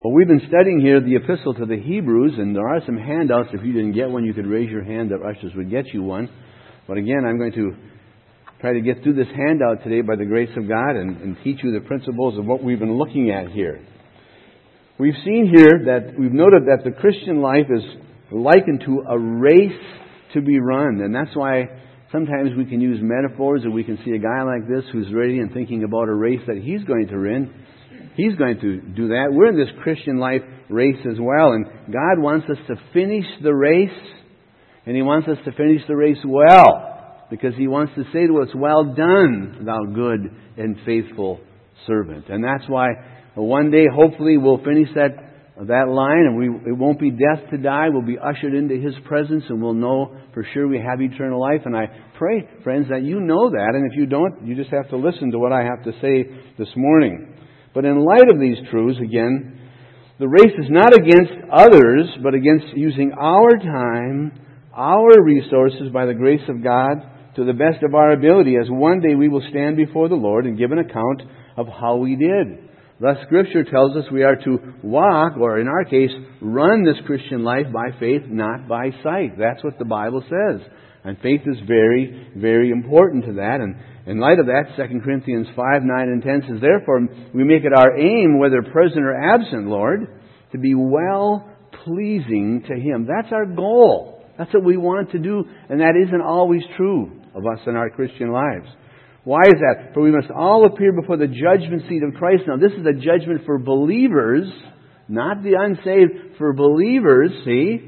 Well, we've been studying here the epistle to the Hebrews, and there are some handouts. If you didn't get one, you could raise your hand. The ushers would get you one. But again, I'm going to try to get through this handout today by the grace of God and teach you the principles of what we've been looking at here. We've seen here that we've noted that the Christian life is likened to a race to be run. And that's why sometimes we can use metaphors, and we can see a guy like this who's ready and thinking about a race that he's going to win. He's going to do that. We're in this Christian life race as well. And God wants us to finish the race. And He wants us to finish the race well. Because He wants to say to us, "Well done, thou good and faithful servant." And that's why one day, hopefully, we'll finish that line. And it won't be death to die. We'll be ushered into His presence. And we'll know for sure we have eternal life. And I pray, friends, that you know that. And if you don't, you just have to listen to what I have to say this morning. But in light of these truths, again, the race is not against others, but against using our time, our resources by the grace of God to the best of our ability, as one day we will stand before the Lord and give an account of how we did. Thus, Scripture tells us we are to walk, or in our case, run this Christian life by faith, not by sight. That's what the Bible says. And faith is very, very important to that. And in light of that, 2 Corinthians 5, 9, and 10 says, "Therefore, we make it our aim, whether present or absent, Lord, to be well-pleasing to Him." That's our goal. That's what we want to do. And that isn't always true of us in our Christian lives. Why is that? For we must all appear before the judgment seat of Christ. Now, this is a judgment for believers, not the unsaved, for believers, see?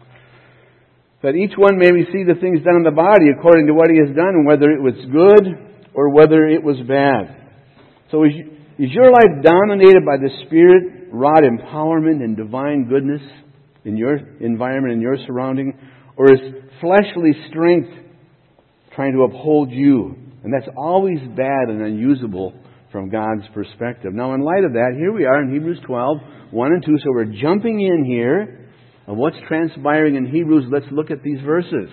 That each one may receive the things done in the body according to what he has done, whether it was good or whether it was bad. So is your life dominated by the Spirit-wrought empowerment and divine goodness in your environment, in your surrounding? Or is fleshly strength trying to uphold you? And that's always bad and unusable from God's perspective. Now, in light of that, here we are in Hebrews 12, 1 and 2. So we're jumping in here. And what's transpiring in Hebrews, let's look at these verses.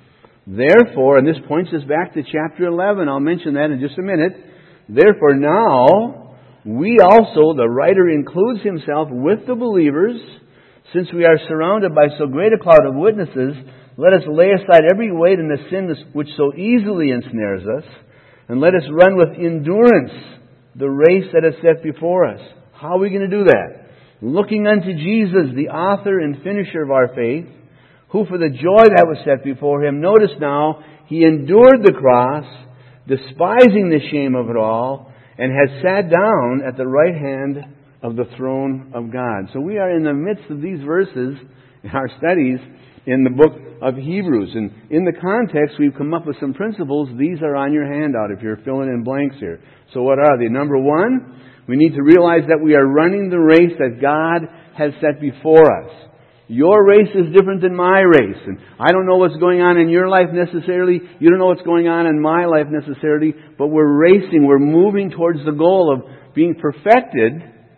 Therefore, and this points us back to chapter 11. I'll mention that in just a minute. Therefore, now, we also, the writer includes himself with the believers, since we are surrounded by so great a cloud of witnesses, let us lay aside every weight and the sin which so easily ensnares us, and let us run with endurance the race that is set before us. How are we going to do that? Looking unto Jesus, the author and finisher of our faith, who for the joy that was set before Him, notice now, He endured the cross, despising the shame of it all, and has sat down at the right hand of the throne of God. So we are in the midst of these verses in our studies in the book of Hebrews. And in the context, we've come up with some principles. These are on your handout if you're filling in blanks here. So what are they? Number one, we need to realize that we are running the race that God has set before us. Your race is different than my race. And I don't know what's going on in your life necessarily. You don't know what's going on in my life necessarily. But we're racing. We're moving towards the goal of being perfected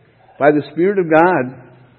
by the Spirit of God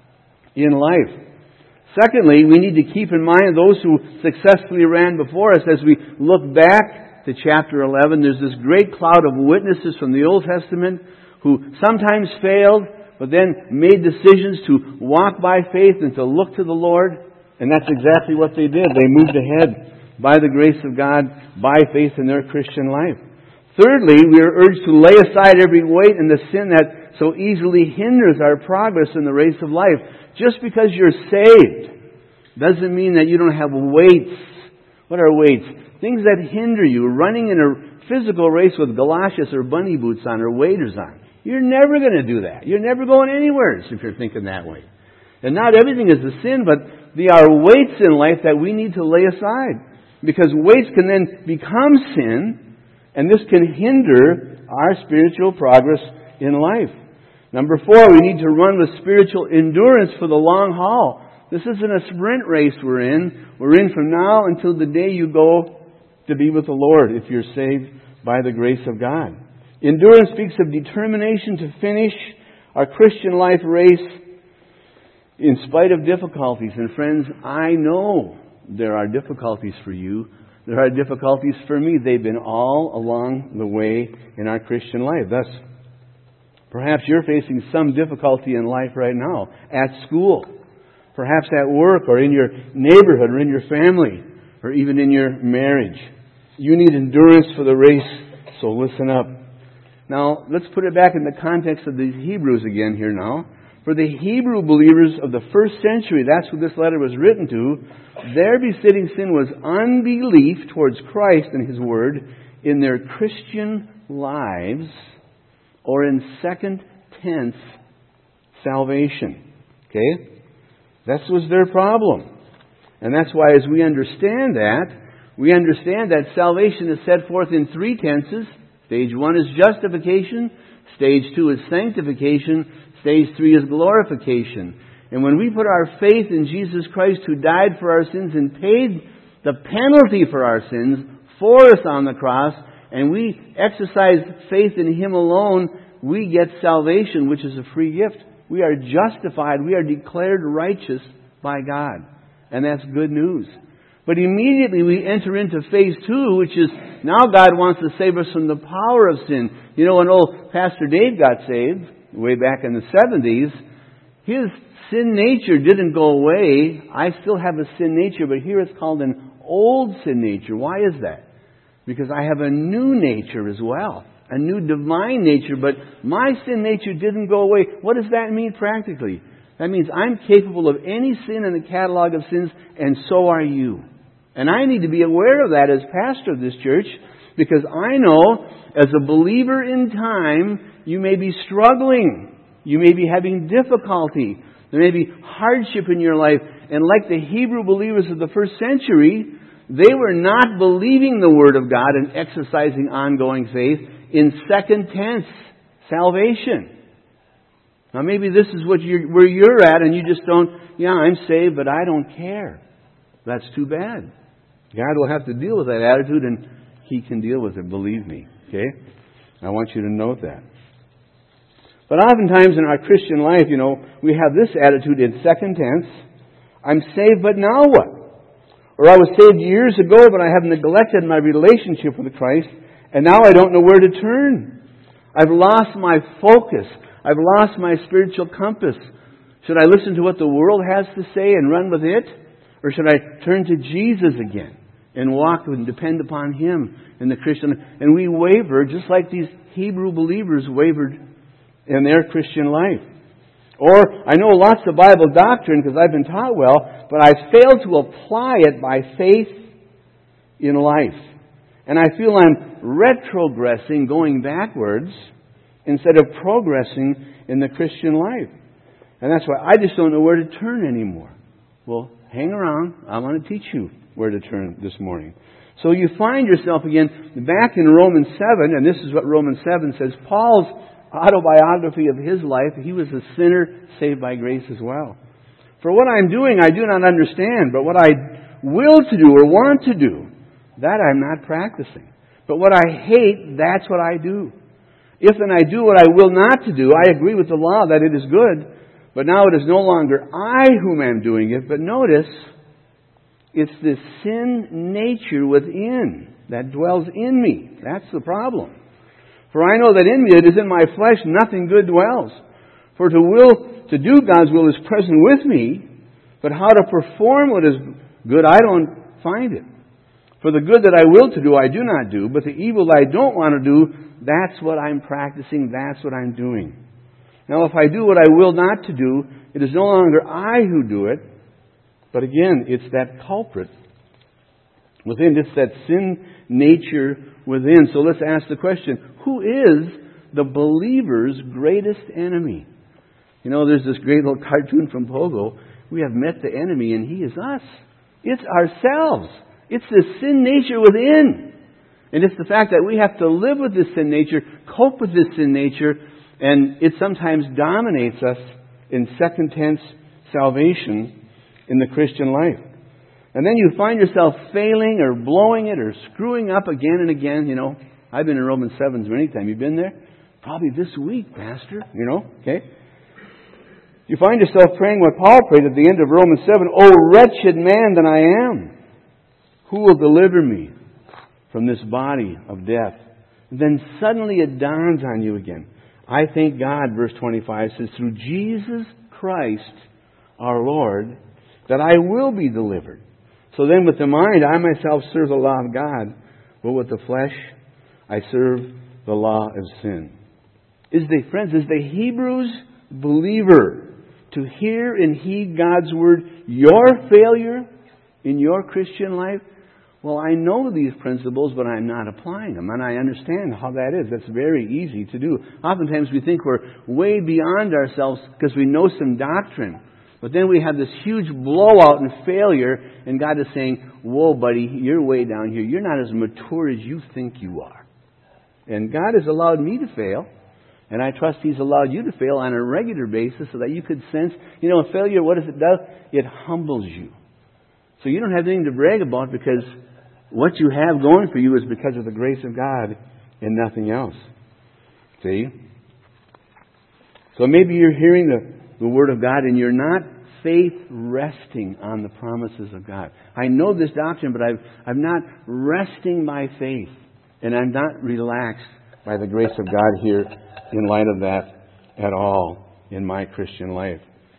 in life. Secondly, we need to keep in mind those who successfully ran before us. As we look back to chapter 11, there's this great cloud of witnesses from the Old Testament who sometimes failed, but then made decisions to walk by faith and to look to the Lord. And that's exactly what they did. They moved ahead by the grace of God, by faith in their Christian life. Thirdly, we are urged to lay aside every weight and the sin that so easily hinders our progress in the race of life. Just because you're saved doesn't mean that you don't have weights. What are weights? Things that hinder you. Running in a physical race with galoshes or bunny boots on or waders on. You're never going to do that. You're never going anywhere if you're thinking that way. And not everything is a sin, but there are weights in life that we need to lay aside. Because weights can then become sin, and this can hinder our spiritual progress in life. Number 4, we need to run with spiritual endurance for the long haul. This isn't a sprint race we're in. We're in from now until the day you go to be with the Lord if you're saved by the grace of God. Endurance speaks of determination to finish our Christian life race in spite of difficulties. And friends, I know there are difficulties for you. There are difficulties for me. They've been all along the way in our Christian life. Thus, Perhaps you're facing some difficulty in life right now, at school, perhaps at work, or in your neighborhood, or in your family, or even in your marriage. You need endurance for the race, so listen up. Now, let's put it back in the context of these Hebrews again here now. For the Hebrew believers of the first century, that's who this letter was written to, their besetting sin was unbelief towards Christ and His Word in their Christian lives, or in second tense, salvation. Okay? That was their problem. And that's why as we understand that salvation is set forth in three tenses. Stage 1 is justification. Stage 2 is sanctification. Stage 3 is glorification. And when we put our faith in Jesus Christ, who died for our sins and paid the penalty for our sins for us on the cross, and we exercise faith in Him alone, we get salvation, which is a free gift. We are justified. We are declared righteous by God. And that's good news. But immediately we enter into phase 2, which is now God wants to save us from the power of sin. You know, when old Pastor Dave got saved, way back in the 70s, his sin nature didn't go away. I still have a sin nature, but here it's called an old sin nature. Why is that? Because I have a new nature as well. A new divine nature, but my sin nature didn't go away. What does that mean practically? That means I'm capable of any sin in the catalog of sins, and so are you. And I need to be aware of that as pastor of this church, because I know, as a believer in time, you may be struggling. You may be having difficulty. There may be hardship in your life. And like the Hebrew believers of the first century, they were not believing the Word of God and exercising ongoing faith in second tense, salvation. Now maybe this is where you're at, and you just don't, I'm saved, but I don't care. That's too bad. God will have to deal with that attitude, and He can deal with it, believe me. Okay? I want you to note that. But oftentimes in our Christian life, we have this attitude in second tense. I'm saved, but now what? Or I was saved years ago, but I have neglected my relationship with Christ, and now I don't know where to turn. I've lost my focus. I've lost my spiritual compass. Should I listen to what the world has to say and run with it? Or should I turn to Jesus again and walk and depend upon Him in the Christian life? And we waver just like these Hebrew believers wavered in their Christian life. Or I know lots of Bible doctrine because I've been taught well, but I failed to apply it by faith in life. And I feel I'm retrogressing, going backwards, instead of progressing in the Christian life. And that's why I just don't know where to turn anymore. Well, hang around. I want to teach you where to turn this morning. So you find yourself again back in Romans 7, and this is what Romans 7 says. Paul's autobiography of his life, he was a sinner saved by grace as well. For what I'm doing, I do not understand, but what I will to do or want to do, that I'm not practicing. But what I hate, that's what I do. If then I do what I will not to do, I agree with the law that it is good, but now it is no longer I whom am doing it, but notice, it's this sin nature within that dwells in me. That's the problem. For I know that in me, it is in my flesh, nothing good dwells. For to do God's will is present with me, but how to perform what is good, I don't find it. For the good that I will to do, I do not do, but the evil that I don't want to do, that's what I'm practicing, that's what I'm doing. Now, if I do what I will not to do, it is no longer I who do it, but again, it's that culprit within. It's that sin nature within. So let's ask the question, who is the believer's greatest enemy? There's this great little cartoon from Pogo. We have met the enemy, and he is us. It's ourselves. It's the sin nature within. And it's the fact that we have to live with this sin nature, cope with this sin nature, and it sometimes dominates us in second tense salvation in the Christian life. And then you find yourself failing or blowing it or screwing up again and again. I've been in Romans 7 many times. You've been there? Probably this week, Pastor. Okay? You find yourself praying what Paul prayed at the end of Romans 7. Oh, wretched man that I am! Who will deliver me from this body of death? And then suddenly it dawns on you again. I thank God, verse 25 says, through Jesus Christ our Lord, that I will be delivered. So then with the mind, I myself serve the law of God, but with the flesh, I serve the law of sin. Friends, is the Hebrews believer to hear and heed God's Word your failure in your Christian life? Well, I know these principles, but I'm not applying them. And I understand how that is. That's very easy to do. Oftentimes we think we're way beyond ourselves because we know some doctrine. But then we have this huge blowout and failure, and God is saying, whoa, buddy, you're way down here. You're not as mature as you think you are. And God has allowed me to fail. And I trust He's allowed you to fail on a regular basis so that you could sense, failure, what does it do? It humbles you. So you don't have anything to brag about because what you have going for you is because of the grace of God and nothing else. See? So maybe you're hearing the Word of God and you're not faith resting on the promises of God. I know this doctrine, but I'm not resting by faith. And I'm not relaxed by the grace of God here in light of that at all in my Christian life.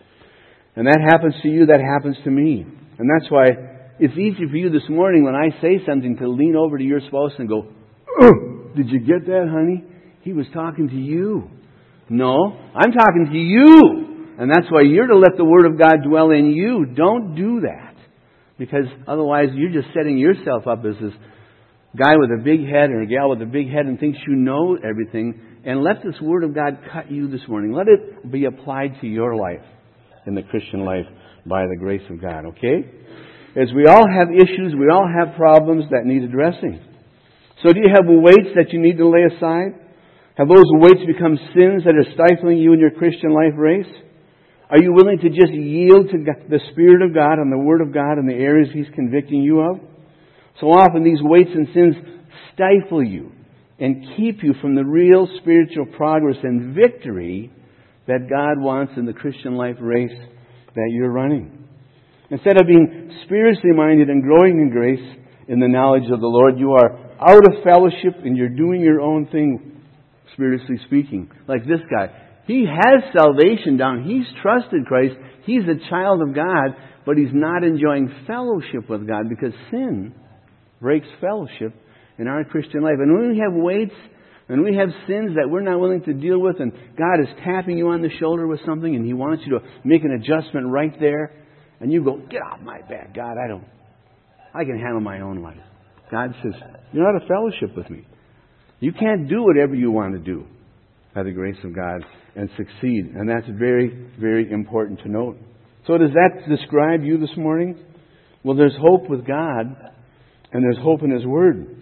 And that happens to you, that happens to me. And that's why it's easy for you this morning when I say something to lean over to your spouse and go, did you get that, honey? He was talking to you. No, I'm talking to you. And that's why you're to let the Word of God dwell in you. Don't do that. Because otherwise you're just setting yourself up as this guy with a big head or a gal with a big head and thinks you know everything. And let this Word of God cut you this morning. Let it be applied to your life in the Christian life by the grace of God. Okay? As we all have issues, we all have problems that need addressing. So do you have weights that you need to lay aside? Have those weights become sins that are stifling you in your Christian life race? Are you willing to just yield to the Spirit of God and the Word of God in the areas He's convicting you of? So often these weights and sins stifle you and keep you from the real spiritual progress and victory that God wants in the Christian life race that you're running. Instead of being spiritually minded and growing in grace in the knowledge of the Lord, you are out of fellowship and you're doing your own thing, spiritually speaking. Like this guy. He has salvation down. He's trusted Christ. He's a child of God, but he's not enjoying fellowship with God because sin breaks fellowship in our Christian life. And when we have weights and we have sins that we're not willing to deal with and God is tapping you on the shoulder with something and He wants you to make an adjustment right there and you go, get off my back, God, I can handle my own life. God says, you're not a fellowship with me. You can't do whatever you want to do by the grace of God and succeed. And that's very, very important to note. So does that describe you this morning? Well, there's hope with God and there's hope in His Word.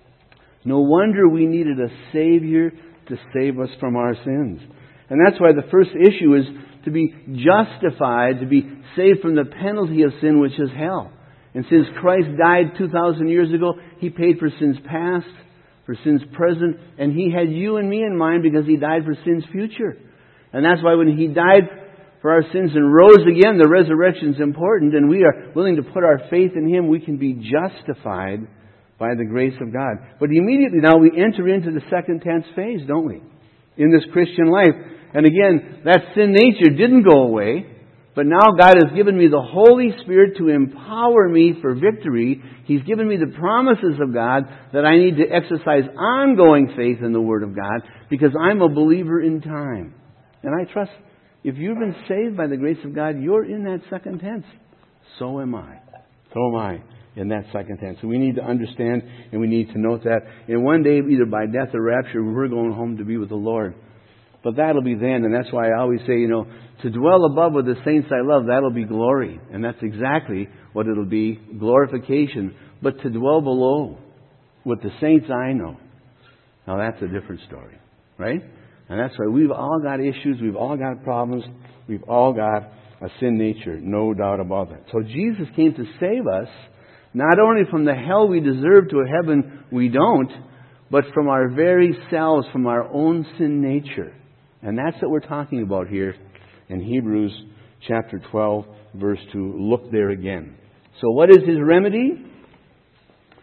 No wonder we needed a Savior to save us from our sins. And that's why the first issue is to be justified, to be saved from the penalty of sin, which is hell. And since Christ died 2,000 years ago, He paid for sins past, for sins present, and He had you and me in mind because He died for sins future. And that's why when He died for our sins and rose again, the resurrection is important, and we are willing to put our faith in Him, we can be justified by the grace of God. But immediately now we enter into the second tense phase, don't we? In this Christian life. And again, that sin nature didn't go away, but now God has given me the Holy Spirit to empower me for victory. He's given me the promises of God that I need to exercise ongoing faith in the Word of God because I'm a believer in time. And I trust if you've been saved by the grace of God, you're in that second tense. So am I. So am I in that second tense. So we need to understand and we need to note that. And one day, either by death or rapture, we're going home to be with the Lord. But that'll be then, and that's why I always say, to dwell above with the saints I love, that'll be glory. And that's exactly what it'll be, glorification. But to dwell below with the saints I know, now that's a different story, right? And that's why we've all got issues, we've all got problems, we've all got a sin nature, no doubt about that. So Jesus came to save us, not only from the hell we deserve to a heaven we don't, but from our very selves, from our own sin nature. And that's what we're talking about here in Hebrews chapter 12, verse 2. Look there again. So what is His remedy?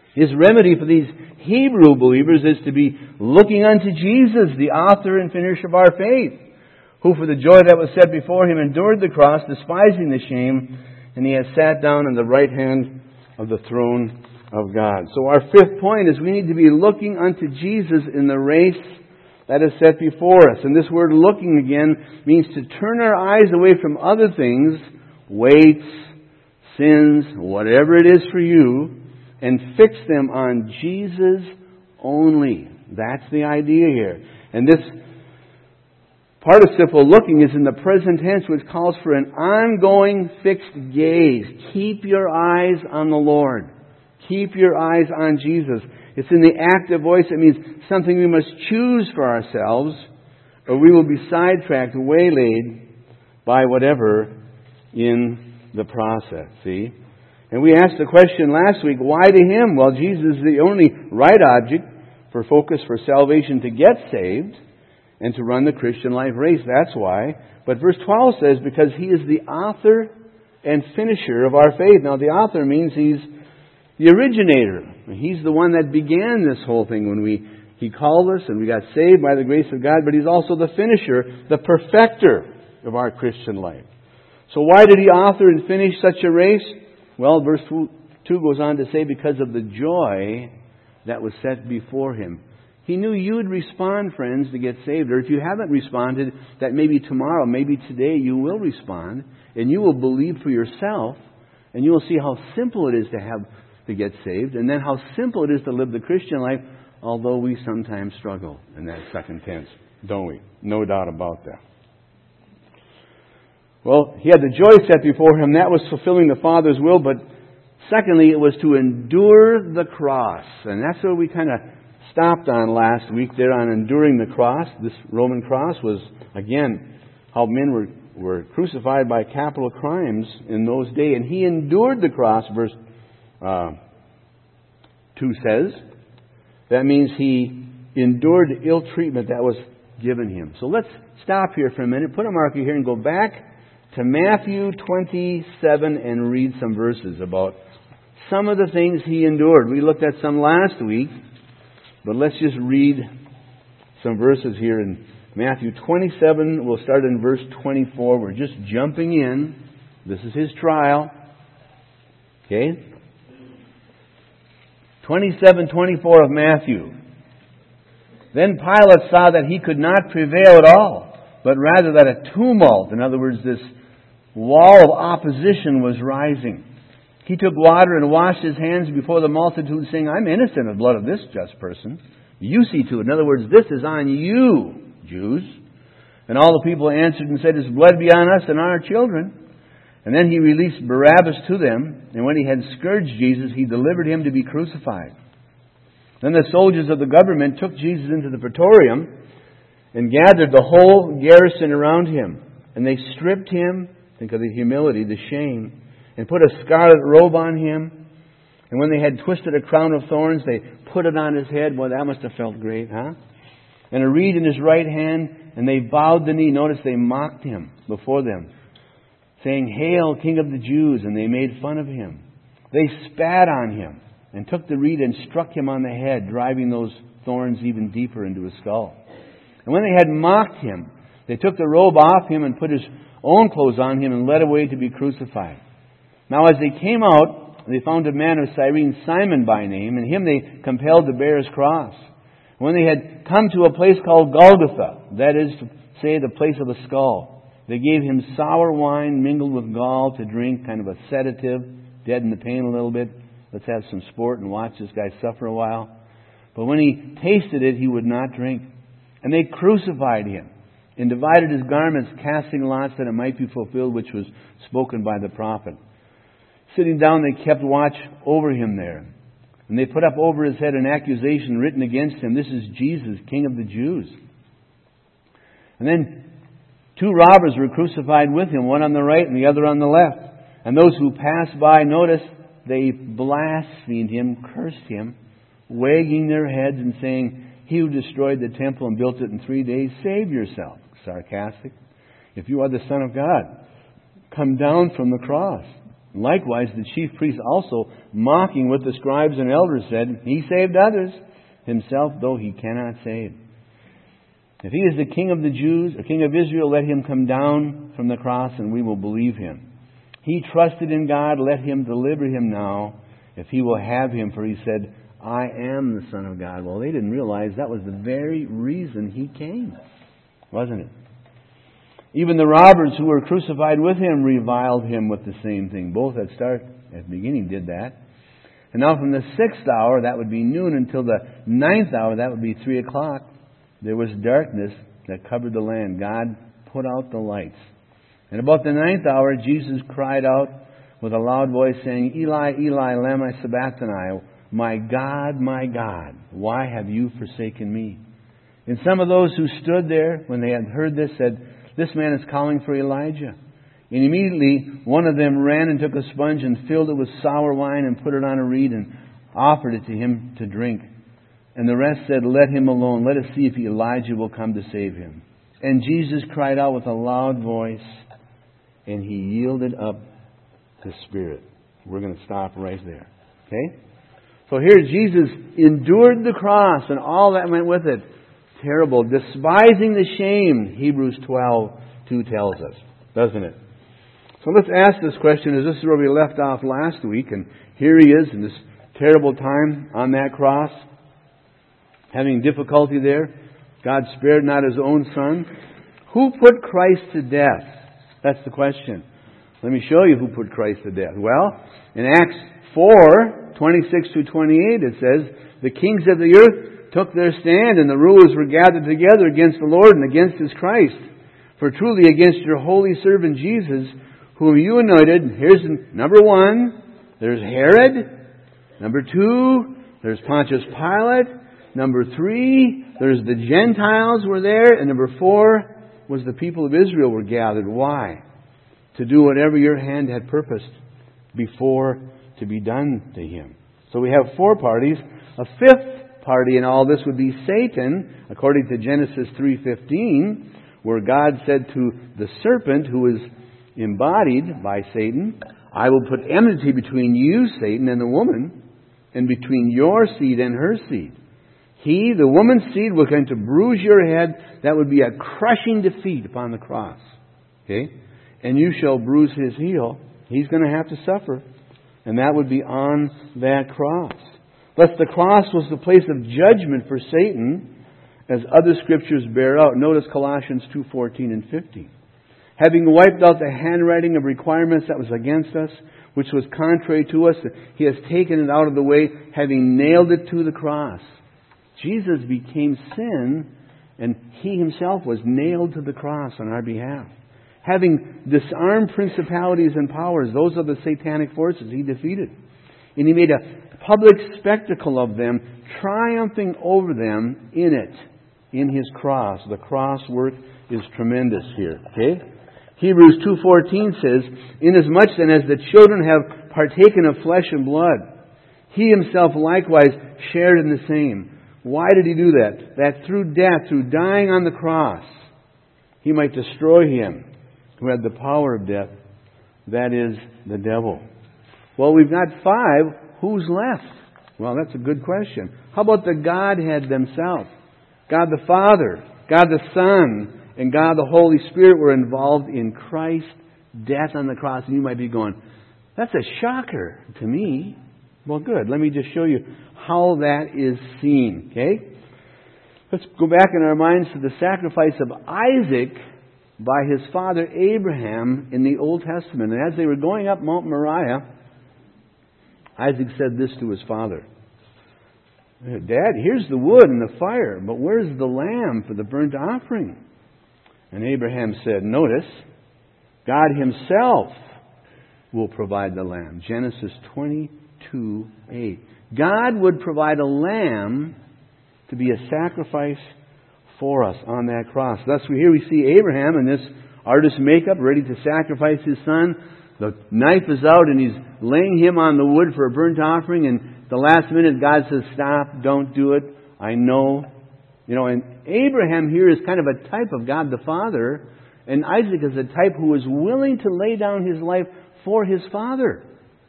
His remedy for these Hebrew believers is to be looking unto Jesus, the author and finisher of our faith, who for the joy that was set before Him endured the cross, despising the shame, and He has sat down on the right hand of the throne of God. So our fifth point is we need to be looking unto Jesus in the race that is set before us. And this word looking again means to turn our eyes away from other things, weights, sins, whatever it is for you, and fix them on Jesus only. That's the idea here. And this participle looking is in the present tense, which calls for an ongoing fixed gaze. Keep your eyes on the Lord. Keep your eyes on Jesus. It's in the active voice. It means something we must choose for ourselves, or we will be sidetracked, waylaid by whatever in the process. See? And we asked the question last week, why to Him? Well, Jesus is the only right object for focus for salvation to get saved and to run the Christian life race. That's why. But verse 12 says, because He is the author and finisher of our faith. Now, the author means He's the originator. He's the one that began this whole thing when He called us and we got saved by the grace of God. But He's also the finisher, the perfecter of our Christian life. So why did He author and finish such a race? Well, verse 2 goes on to say, because of the joy that was set before Him. He knew you would respond, friends, to get saved. Or if you haven't responded, that maybe tomorrow, maybe today, you will respond. And you will believe for yourself. And you will see how simple it is to get saved. And then how simple it is to live the Christian life, although we sometimes struggle in that second tense. Don't we? No doubt about that. Well, He had the joy set before Him. That was fulfilling the Father's will. But secondly, it was to endure the cross. And that's what we kind of stopped on last week there on enduring the cross. This Roman cross was, again, how men were crucified by capital crimes in those days. And He endured the cross, verse 2 says. That means He endured ill treatment that was given Him. So let's stop here for a minute, put a marker here, and go back to Matthew 27 and read some verses about some of the things He endured. We looked at some last week, but let's just read some verses here in Matthew 27. We'll start in verse 24. We're just jumping in. This is His trial. Okay? 27:24 of Matthew. Then Pilate saw that he could not prevail at all, but rather that a tumult, in other words, this wall of opposition was rising. He took water and washed His hands before the multitude, saying, I'm innocent of the blood of this just person. You see to it. In other words, this is on you, Jews. And all the people answered and said, His blood be on us and on our children. And then He released Barabbas to them, and when He had scourged Jesus, He delivered Him to be crucified. Then the soldiers of the government took Jesus into the praetorium and gathered the whole garrison around Him. And they stripped Him, think of the humility, the shame, and put a scarlet robe on Him. And when they had twisted a crown of thorns, they put it on His head. Well, that must have felt great, huh? And a reed in His right hand, and they bowed the knee. Notice they mocked Him before them, saying, Hail, King of the Jews! And they made fun of Him. They spat on Him and took the reed and struck Him on the head, driving those thorns even deeper into His skull. And when they had mocked Him, they took the robe off Him and put His own clothes on Him and led away to be crucified. Now as they came out, they found a man of Cyrene, Simon by name, and him they compelled to bear his cross. When they had come to a place called Golgotha, that is to say, the place of a skull, they gave Him sour wine mingled with gall to drink, kind of a sedative, deaden the pain a little bit. Let's have some sport and watch this guy suffer a while. But when He tasted it, He would not drink. And they crucified Him and divided His garments, casting lots that it might be fulfilled, which was spoken by the prophet. Sitting down, they kept watch over Him there. And they put up over His head an accusation written against Him. This is Jesus, King of the Jews. And then 2 robbers were crucified with Him, one on the right and the other on the left. And those who passed by, notice, they blasphemed Him, cursed Him, wagging their heads and saying, He who destroyed the temple and built it in 3 days, save yourself. Sarcastic. If you are the Son of God, come down from the cross. Likewise, the chief priests also, mocking with the scribes and elders, said, He saved others, himself though he cannot save. If he is the King of the Jews, a King of Israel, let him come down from the cross and we will believe him. He trusted in God, let him deliver him now, if he will have him, for he said, I am the Son of God. Well, they didn't realize that was the very reason he came, wasn't it? Even the robbers who were crucified with him reviled him with the same thing. Both at the beginning did that. And now from the 6th hour, that would be noon, until the 9th hour, that would be 3 o'clock, there was darkness that covered the land. God put out the lights. And about the 9th hour, Jesus cried out with a loud voice, saying, Eli, Eli, lama sabachthani, my God, why have you forsaken me? And some of those who stood there, when they had heard this, said, This man is calling for Elijah. And immediately one of them ran and took a sponge and filled it with sour wine and put it on a reed and offered it to him to drink. And the rest said, Let him alone. Let us see if Elijah will come to save him. And Jesus cried out with a loud voice, and he yielded up his spirit. We're going to stop right there. Okay? So here Jesus endured the cross and all that went with it. Terrible. Despising the shame, Hebrews 12:2 tells us. Doesn't it? So let's ask this question, as this is where we left off last week. And here he is in this terrible time on that cross, having difficulty there. God spared not his own Son. Who put Christ to death? That's the question. Let me show you who put Christ to death. Well, in Acts 4:26-28, it says, The kings of the earth took their stand, and the rulers were gathered together against the Lord and against his Christ. For truly against your holy servant Jesus, whom you anointed, here's number 1, there's Herod. Number 2, there's Pontius Pilate. Number 3, there's the Gentiles were there. And number 4 was the people of Israel were gathered. Why? To do whatever your hand had purposed before to be done to him. So we have 4 parties. A 5th party in all this would be Satan, according to Genesis 3:15, where God said to the serpent, who is embodied by Satan, I will put enmity between you, Satan, and the woman, and between your seed and her seed. He, the woman's seed, was going to bruise your head. That would be a crushing defeat upon the cross. Okay? And you shall bruise his heel. He's going to have to suffer. And that would be on that cross. Thus the cross was the place of judgment for Satan, as other scriptures bear out. Notice Colossians 2:14 and 15. Having wiped out the handwriting of requirements that was against us, which was contrary to us, he has taken it out of the way, having nailed it to the cross. Jesus became sin, and he himself was nailed to the cross on our behalf. Having disarmed principalities and powers, those are the satanic forces he defeated. And he made a public spectacle of them, triumphing over them in it, in his cross. The cross work is tremendous here. Okay? Hebrews 2:14 says, Inasmuch then as the children have partaken of flesh and blood, he himself likewise shared in the same. Why did he do that? That through death, through dying on the cross, he might destroy him who had the power of death, that is, the devil. Well, we've got 5. Who's left? Well, that's a good question. How about the Godhead themselves? God the Father, God the Son, and God the Holy Spirit were involved in Christ's death on the cross. And you might be going, that's a shocker to me. Well, good. Let me just show you how that is seen. Okay? Let's go back in our minds to the sacrifice of Isaac by his father Abraham in the Old Testament. And as they were going up Mount Moriah, Isaac said this to his father. Dad, here's the wood and the fire, but where's the lamb for the burnt offering? And Abraham said, notice, God himself will provide the lamb. Genesis 22:8. God would provide a lamb to be a sacrifice for us on that cross. Thus, here we see Abraham in this artist's makeup, ready to sacrifice his son. The knife is out and he's laying him on the wood for a burnt offering. And the last minute, God says, stop, don't do it. I know. And Abraham here is kind of a type of God the Father. And Isaac is a type who is willing to lay down his life for his father.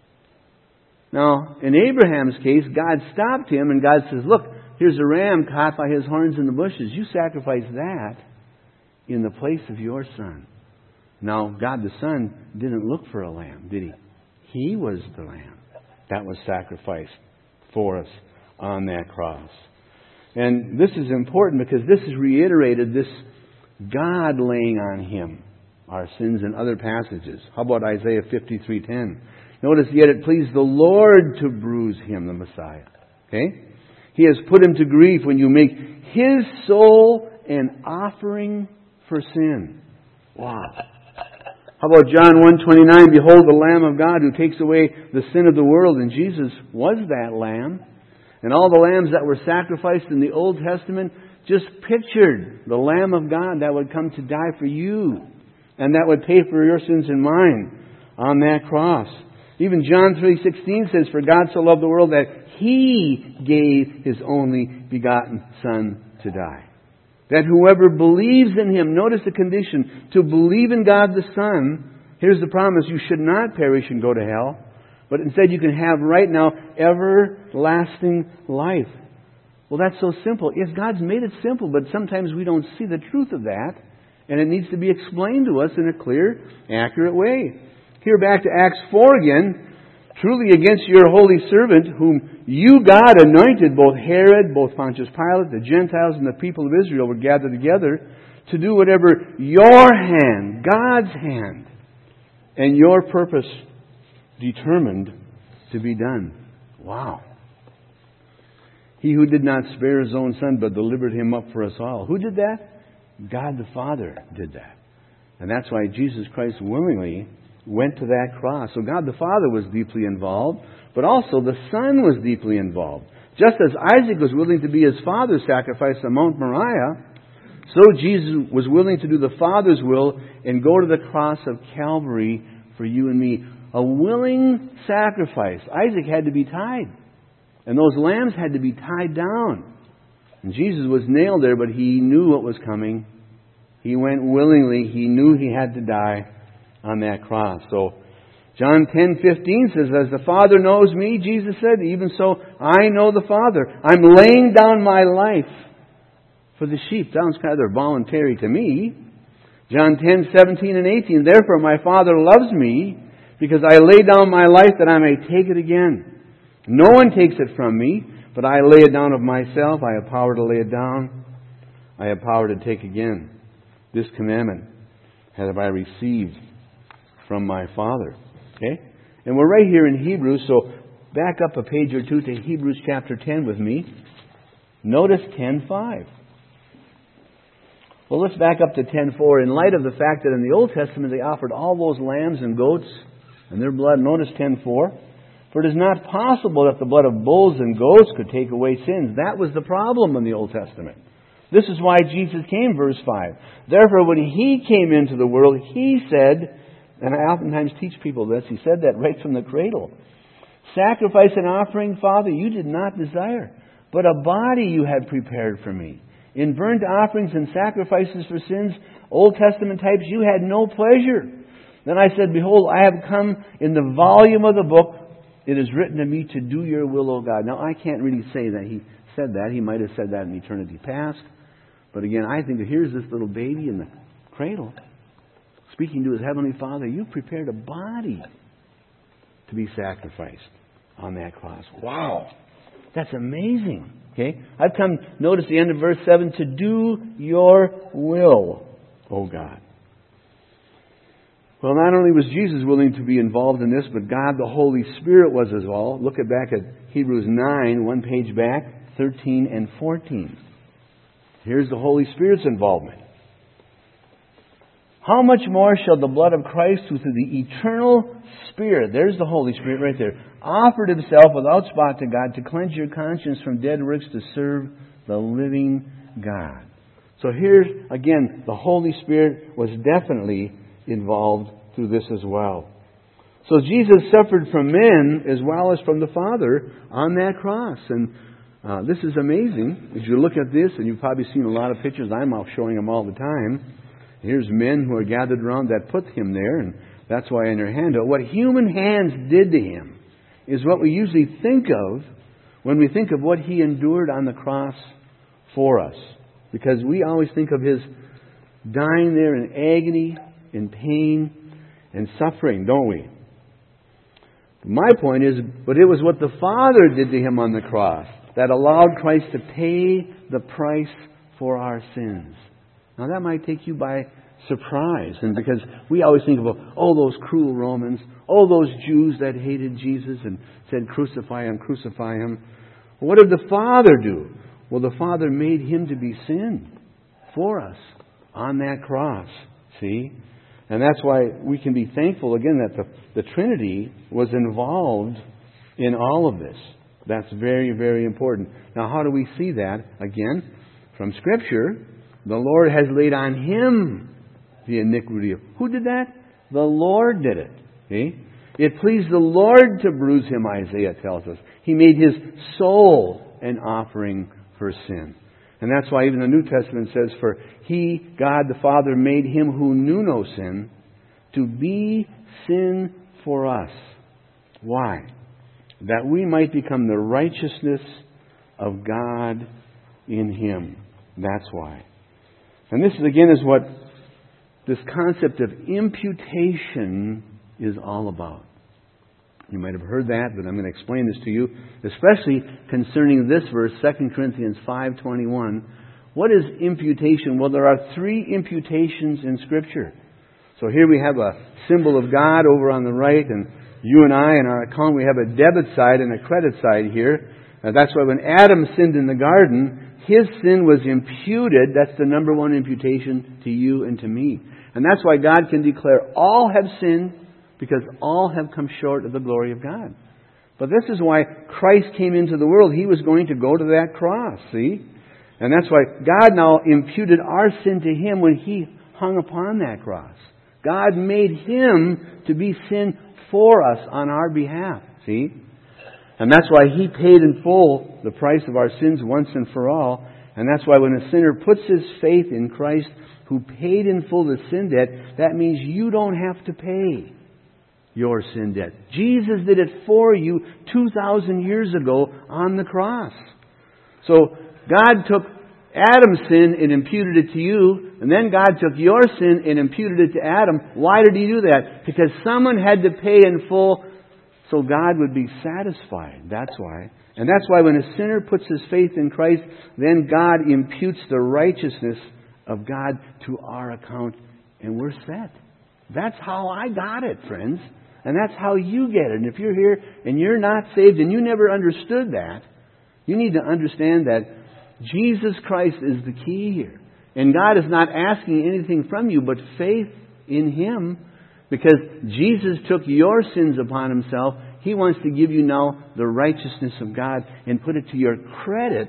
Now, in Abraham's case, God stopped him and God says, look, here's a ram caught by his horns in the bushes. You sacrifice that in the place of your son. Now, God the Son didn't look for a lamb, did he? He was the lamb that was sacrificed for us on that cross. And this is important because this is reiterated, this God laying on him our sins in other passages. How about Isaiah 53:10? Notice, yet it pleased the Lord to bruise him, the Messiah. Okay? He has put him to grief when you make his soul an offering for sin. Wow. How about John 1:29? Behold the Lamb of God who takes away the sin of the world. And Jesus was that Lamb. And all the lambs that were sacrificed in the Old Testament just pictured the Lamb of God that would come to die for you. And that would pay for your sins and mine on that cross. Even John 3:16 says, for God so loved the world that He gave His only begotten Son to die. That whoever believes in Him, notice the condition, to believe in God the Son, here's the promise, you should not perish and go to hell, but instead you can have right now everlasting life. Well, that's so simple. Yes, God's made it simple, but sometimes we don't see the truth of that, and it needs to be explained to us in a clear, accurate way. Here back to Acts 4 again. Truly against your holy servant, whom you, God, anointed, both Herod, both Pontius Pilate, the Gentiles, and the people of Israel were gathered together to do whatever your hand, God's hand, and your purpose determined to be done. Wow. He who did not spare His own Son, but delivered Him up for us all. Who did that? God the Father did that. And that's why Jesus Christ willingly went to that cross. So God the Father was deeply involved, but also the Son was deeply involved. Just as Isaac was willing to be his father's sacrifice on Mount Moriah, so Jesus was willing to do the Father's will and go to the cross of Calvary for you and me. A willing sacrifice. Isaac had to be tied. And those lambs had to be tied down. And Jesus was nailed there, but He knew what was coming. He went willingly. He knew He had to die on that cross. So John 10:15 says, as the Father knows me, Jesus said, even so I know the Father. I'm laying down my life for the sheep. Sounds kind of voluntary to me. John 10:17 and 18, therefore my Father loves me, because I lay down my life that I may take it again. No one takes it from me, but I lay it down of myself. I have power to lay it down. I have power to take again. This commandment have I received from my Father. Okay? And we're right here in Hebrews, so back up a page or two to Hebrews chapter 10 with me. Notice 10:5. Well, let's back up to 10:4. In light of the fact that in the Old Testament they offered all those lambs and goats and their blood, notice 10:4. For it is not possible that the blood of bulls and goats could take away sins. That was the problem in the Old Testament. This is why Jesus came, verse 5. Therefore, when He came into the world, He said, and I oftentimes teach people this, He said that right from the cradle. Sacrifice and offering, Father, you did not desire, but a body you had prepared for me. In burnt offerings and sacrifices for sins, Old Testament types, you had no pleasure. Then I said, behold, I have come in the volume of the book. It is written to me to do your will, O God. Now, I can't really say that He said that. He might have said that in eternity past. But again, I think that here's this little baby in the cradle speaking to his Heavenly Father. You prepared a body to be sacrificed on that cross. Wow. That's amazing. Okay? I've come, notice the end of verse 7, to do your will, O God. Well, not only was Jesus willing to be involved in this, but God the Holy Spirit was as well. Look back at Hebrews 9, one page back, 13 and 14. Here's the Holy Spirit's involvement. How much more shall the blood of Christ, who through the eternal Spirit, there's the Holy Spirit right there, offered Himself without spot to God to cleanse your conscience from dead works to serve the living God. So here's, again, the Holy Spirit was definitely involved through this as well. So Jesus suffered from men as well as from the Father on that cross. And this is amazing. As you look at this, and you've probably seen a lot of pictures, I'm out showing them all the time. Here's men who are gathered around that put Him there, and That's why in your handout, what human hands did to Him is what we usually think of when we think of what He endured on the cross for us. Because we always think of His dying there in agony, in pain, and suffering, don't we? My point is, but it was what the Father did to Him on the cross that allowed Christ to pay the price for our sins. Now that might take you by surprise, and because we always think about, those cruel Romans, those Jews that hated Jesus and said, crucify Him, crucify Him. What did the Father do? Well, the Father made Him to be sin for us on that cross. See? And that's why we can be thankful, again, that the Trinity was involved in all of this. That's very, very important. Now, how do we see that? Again, from Scripture, the Lord has laid on Him the iniquity of... Who did that? The Lord did it. See? It pleased the Lord to bruise Him, Isaiah tells us. He made His soul an offering for sin. And that's why even the New Testament says, for He, God the Father, made Him who knew no sin to be sin for us. Why? That we might become the righteousness of God in Him. That's why. And this, again, is what this concept of imputation is all about. You might have heard that, but I'm going to explain this to you, especially concerning this verse, 2 Corinthians 5:21. What is imputation? Well, there are 3 imputations in Scripture. So here we have a symbol of God over on the right, and you and I in our account, we have a debit side and a credit side here. That's why when Adam sinned in the garden, his sin was imputed. That's the number one imputation to you and to me. And that's why God can declare all have sinned, because all have come short of the glory of God. But this is why Christ came into the world. He was going to go to that cross, see? And that's why God now imputed our sin to Him when He hung upon that cross. God made Him to be sin for us on our behalf, see? And that's why He paid in full the price of our sins once and for all. And that's why when a sinner puts his faith in Christ, who paid in full the sin debt, that means you don't have to pay your sin debt. Jesus did it for you 2,000 years ago on the cross. So God took Adam's sin and imputed it to you, and then God took your sin and imputed it to Adam. Why did He do that? Because someone had to pay in full so God would be satisfied. That's why. And that's why when a sinner puts his faith in Christ, then God imputes the righteousness of God to our account, and we're set. That's how I got it, friends. And that's how you get it. And if you're here and you're not saved and you never understood that, you need to understand that Jesus Christ is the key here. And God is not asking anything from you but faith in Him, because Jesus took your sins upon Himself. He wants to give you now the righteousness of God and put it to your credit.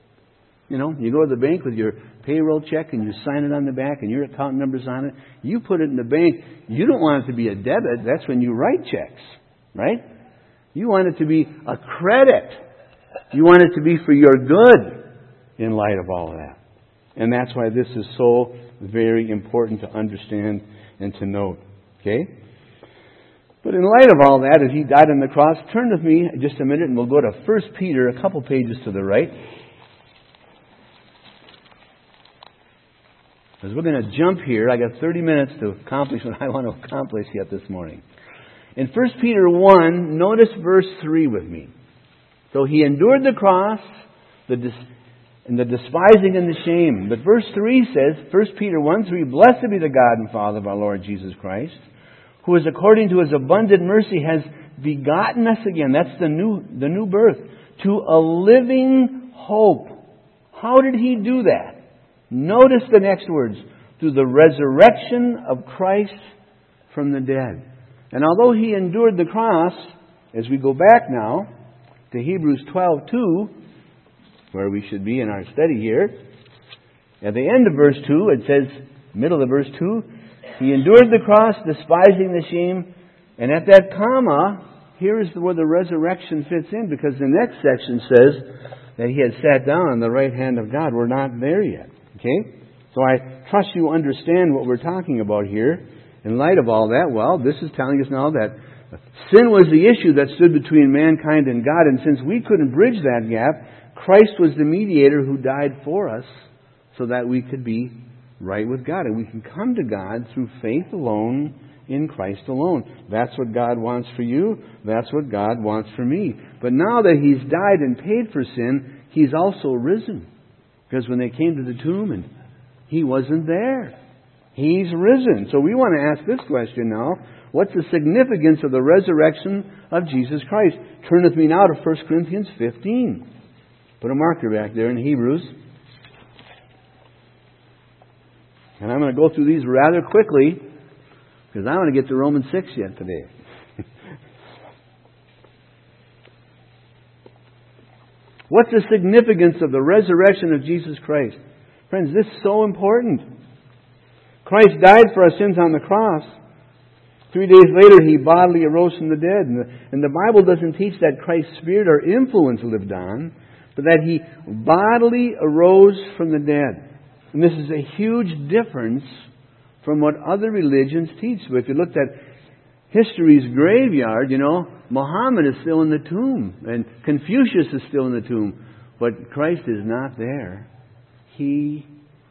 You know, you go to the bank with your payroll check and you sign it on the back and your account number's on it. You put it in the bank. You don't want it to be a debit. That's when you write checks, right? You want it to be a credit. You want it to be for your good in light of all of that. And that's why this is so very important to understand and to note. Okay? But in light of all that, as He died on the cross, turn with me just a minute and we'll go to 1 Peter, a couple pages to the right. Because we're going to jump here. I got 30 minutes to accomplish what I want to accomplish yet this morning. In 1 Peter 1, notice verse 3 with me. So He endured the cross, and the despising and the shame. But verse 3 says, 1 Peter 1, 3, Blessed be the God and Father of our Lord Jesus Christ, who is according to His abundant mercy has begotten us again. That's the new birth. To a living hope. How did He do that? Notice the next words. Through the resurrection of Christ from the dead. And although He endured the cross, as we go back now to Hebrews 12:2, where we should be in our study here, at the end of verse 2, it says, middle of verse 2, He endured the cross, despising the shame. And at that comma, here is where the resurrection fits in, because the next section says that He had sat down on the right hand of God. We're not there yet. Okay? So I trust you understand what we're talking about here. In light of all that, well, this is telling us now that sin was the issue that stood between mankind and God, and since we couldn't bridge that gap, Christ was the mediator who died for us so that we could be right with God. And we can come to God through faith alone, in Christ alone. That's what God wants for you. That's what God wants for me. But now that He's died and paid for sin, He's also risen. Because when they came to the tomb, and He wasn't there. He's risen. So we want to ask this question now. What's the significance of the resurrection of Jesus Christ? Turn with me now to 1 Corinthians 15. Put a marker back there in Hebrews. And I'm going to go through these rather quickly, because I want to get to Romans 6 yet today. What's the significance of the resurrection of Jesus Christ? Friends, this is so important. Christ died for our sins on the cross. 3 days later, He bodily arose from the dead. And the Bible doesn't teach that Christ's spirit or influence lived on, but that He bodily arose from the dead. And this is a huge difference from what other religions teach. So if you looked at history's graveyard, Muhammad is still in the tomb, and Confucius is still in the tomb, but Christ is not there. He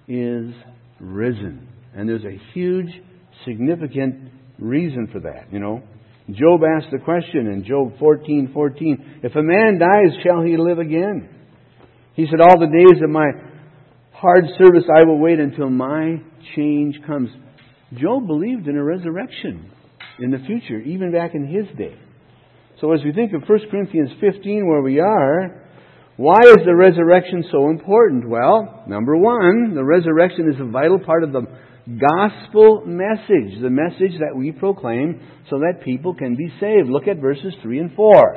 is risen. And there's a huge, significant reason for that, Job asked the question in Job 14:14, if a man dies, shall he live again? He said, all the days of my hard service I will wait until my change comes. Job believed in a resurrection in the future, even back in his day. So as we think of 1 Corinthians 15, where we are, why is the resurrection so important? Well, number one, the resurrection is a vital part of the gospel message, the message that we proclaim so that people can be saved. Look at verses 3 and 4.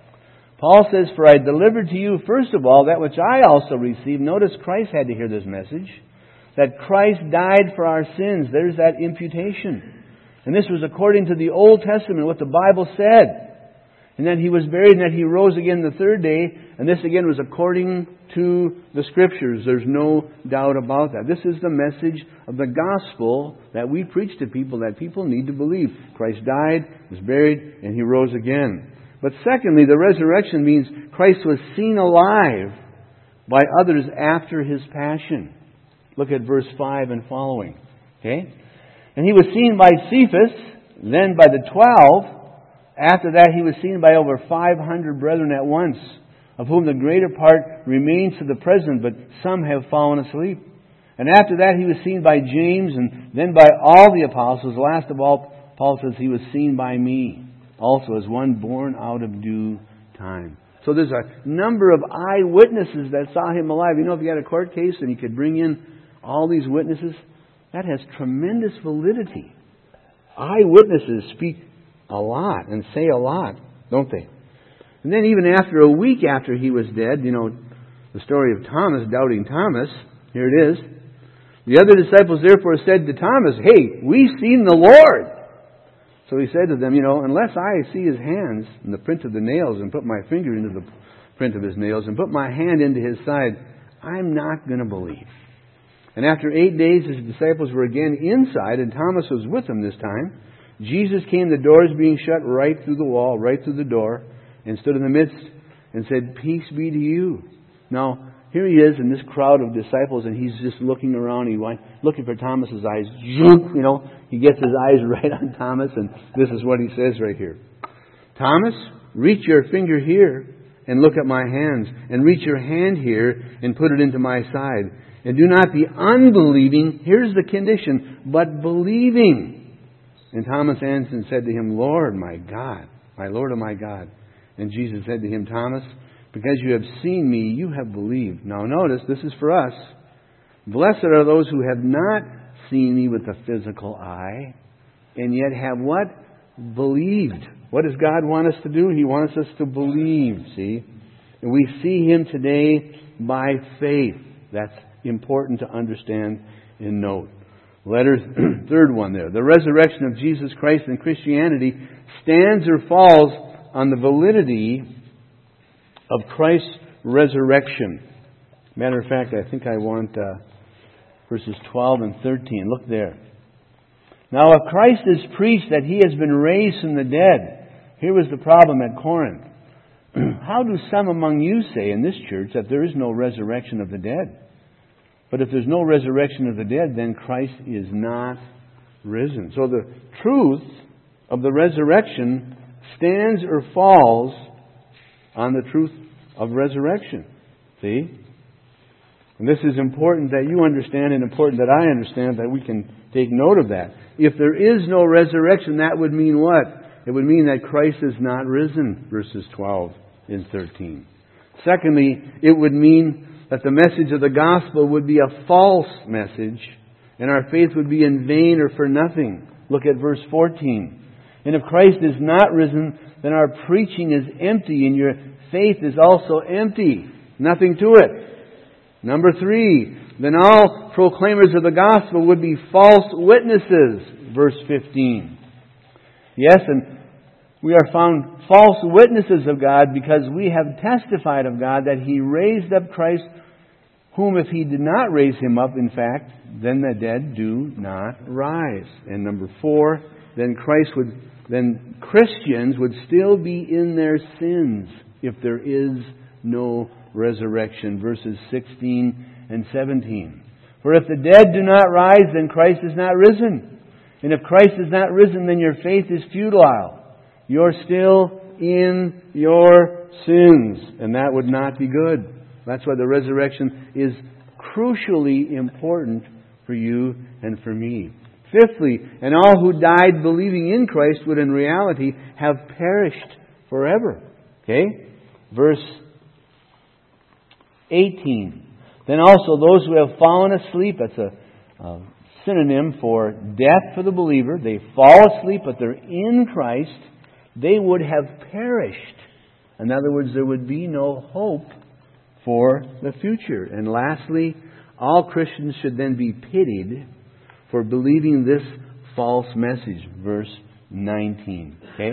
Paul says, for I delivered to you, first of all, that which I also received. Notice Christ had to hear this message. That Christ died for our sins. There's that imputation. And this was according to the Old Testament, what the Bible said. And that He was buried and that He rose again the third day. And this again was according to the Scriptures. There's no doubt about that. This is the message of the gospel that we preach to people, that people need to believe. Christ died, was buried, and He rose again. But secondly, the resurrection means Christ was seen alive by others after His passion. Look at verse 5 and following. Okay? And He was seen by Cephas, then by the 12. After that, He was seen by over 500 brethren at once, of whom the greater part remains to the present, but some have fallen asleep. And after that, He was seen by James, and then by all the apostles. Last of all, Paul says, He was seen by me, also as one born out of due time. So there's a number of eyewitnesses that saw Him alive. If you had a court case and you could bring in all these witnesses, that has tremendous validity. Eyewitnesses speak a lot and say a lot, don't they? And then even after a week after He was dead, the story of Thomas, doubting Thomas, here it is. The other disciples therefore said to Thomas, hey, we've seen the Lord. So He said to them, unless I see His hands and the print of the nails and put my finger into the print of His nails and put my hand into His side, I'm not going to believe. And after 8 days, His disciples were again inside, and Thomas was with them this time. Jesus came, the doors being shut, right through the wall, right through the door, and stood in the midst and said, peace be to you. Now, here He is in this crowd of disciples, and He's just looking around. He's looking for Thomas's eyes. He gets his eyes right on Thomas, and this is what He says right here. Thomas, reach your finger here and look at my hands, and reach your hand here and put it into my side. And do not be unbelieving, here's the condition, but believing. And Thomas answered and said to Him, Lord, my God, my Lord and my God. And Jesus said to him, Thomas, because you have seen me, you have believed. Now notice, this is for us. Blessed are those who have not seen me with the physical eye, and yet have what? Believed. What does God want us to do? He wants us to believe, see? And we see Him today by faith. That's important to understand and note. Third one there. The resurrection of Jesus Christ in Christianity stands or falls on the validity of Christ's resurrection. Matter of fact, I think I want verses 12 and 13. Look there. Now, if Christ is preached that He has been raised from the dead, here was the problem at Corinth. How do some among you say in this church that there is no resurrection of the dead? But if there's no resurrection of the dead, then Christ is not risen. So the truth of the resurrection stands or falls on the truth of resurrection. See? And this is important that you understand and important that I understand, that we can take note of that. If there is no resurrection, that would mean what? It would mean that Christ is not risen, verses 12 and 13. Secondly, it would mean that the message of the gospel would be a false message, and our faith would be in vain or for nothing. Look at verse 14. And if Christ is not risen, then our preaching is empty, and your faith is also empty. Nothing to it. Number 3, then all proclaimers of the gospel would be false witnesses. Verse 15. Yes, and we are found false witnesses of God because we have testified of God that He raised up Christ, whom if He did not raise Him up, in fact, then the dead do not rise. And number 4, then Christians would still be in their sins if there is no resurrection. Verses 16 and 17. For if the dead do not rise, then Christ is not risen. And if Christ is not risen, then your faith is futile. You're still in your sins. And that would not be good. That's why the resurrection is crucially important for you and for me. Fifthly, and all who died believing in Christ would in reality have perished forever. Okay? Verse 18. Then also those who have fallen asleep, that's a synonym for death for the believer. They fall asleep, but they're in Christ. They would have perished. In other words, there would be no hope for the future. And lastly, all Christians should then be pitied for believing this false message. Verse 19. Okay?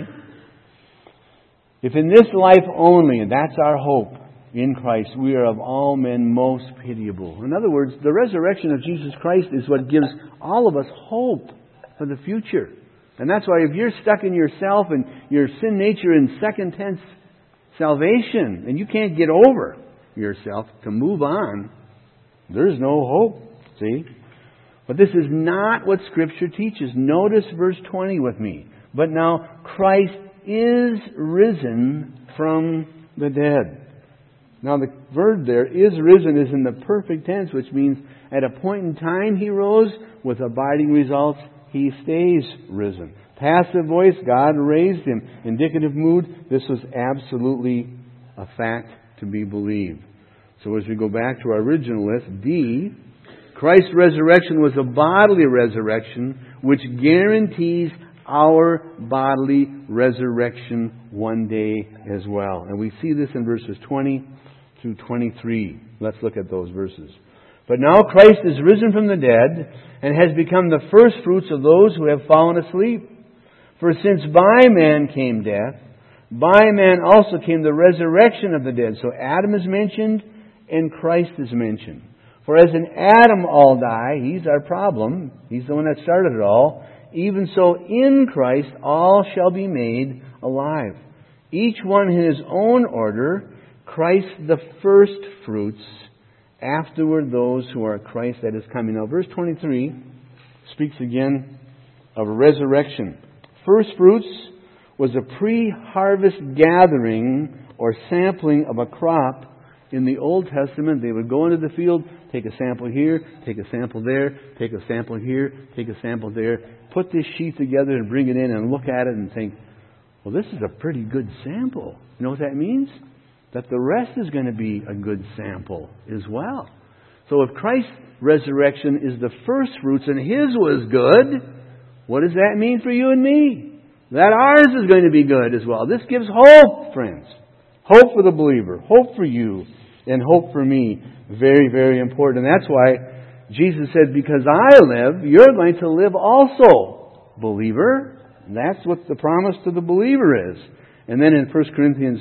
If in this life only, and that's our hope in Christ, we are of all men most pitiable. In other words, the resurrection of Jesus Christ is what gives all of us hope for the future. And that's why if you're stuck in yourself and your sin nature in second tense salvation, and you can't get over yourself to move on, there's no hope. See? But this is not what Scripture teaches. Notice verse 20 with me. But now Christ is risen from the dead. Now the verb there, is risen, is in the perfect tense, which means at a point in time He rose, with abiding results, He stays risen. Passive voice, God raised Him. Indicative mood, this was absolutely a fact to be believed. So as we go back to our original list, D, Christ's resurrection was a bodily resurrection, which guarantees our bodily resurrection one day as well. And we see this in verses 20 through 23. Let's look at those verses. But now Christ is risen from the dead and has become the first fruits of those who have fallen asleep. For since by man came death, by man also came the resurrection of the dead. So Adam is mentioned and Christ is mentioned. For as in Adam all die, he's our problem, he's the one that started it all, even so in Christ all shall be made alive. Each one in his own order, Christ the first fruits, afterward those who are Christ that is coming. Now verse 23 speaks again of a resurrection. First fruits was a pre-harvest gathering or sampling of a crop. In the Old Testament, they would go into the field, take a sample here, take a sample there, take a sample here, take a sample there, put this sheaf together and bring it in and look at it and think, well, this is a pretty good sample. You know what that means? That the rest is going to be a good sample as well. So if Christ's resurrection is the first fruits and His was good, what does that mean for you and me? That ours is going to be good as well. This gives hope, friends. Hope for the believer. Hope for you. And hope for me. Very, very important. And that's why Jesus said, because I live, you're going to live also, believer. And that's what the promise to the believer is. And then in 1 Corinthians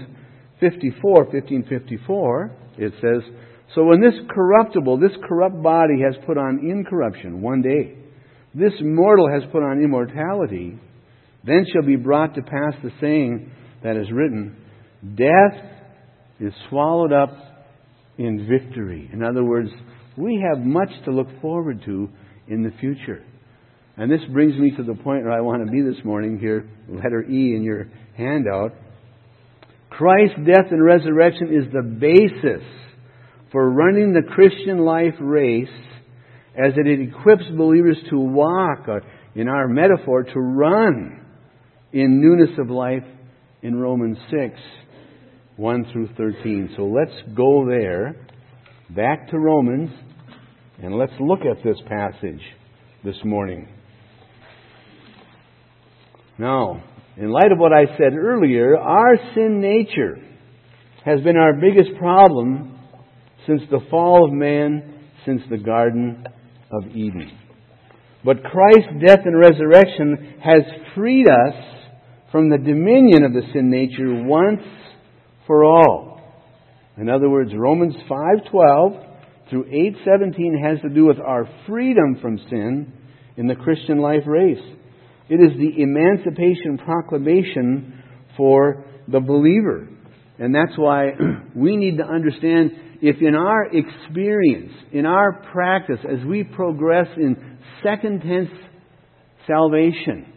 15:54, it says, so when this corrupt body has put on incorruption one day, this mortal has put on immortality, then shall be brought to pass the saying that is written, death is swallowed up in victory. In other words, we have much to look forward to in the future. And this brings me to the point where I want to be this morning here, letter E in your handout. Christ's death and resurrection is the basis for running the Christian life race, as it equips believers to walk, or in our metaphor, to run in newness of life in Romans 6, 1 through 13. So let's go there, back to Romans, and let's look at this passage this morning. Now, in light of what I said earlier, our sin nature has been our biggest problem since the fall of man, since the Garden of Eden. But Christ's death and resurrection has freed us from the dominion of the sin nature once for all. In other words, Romans 5:12 through 8:17 has to do with our freedom from sin in the Christian life race. It is the emancipation proclamation for the believer. And that's why we need to understand, if in our experience, in our practice, as we progress in second tense salvation,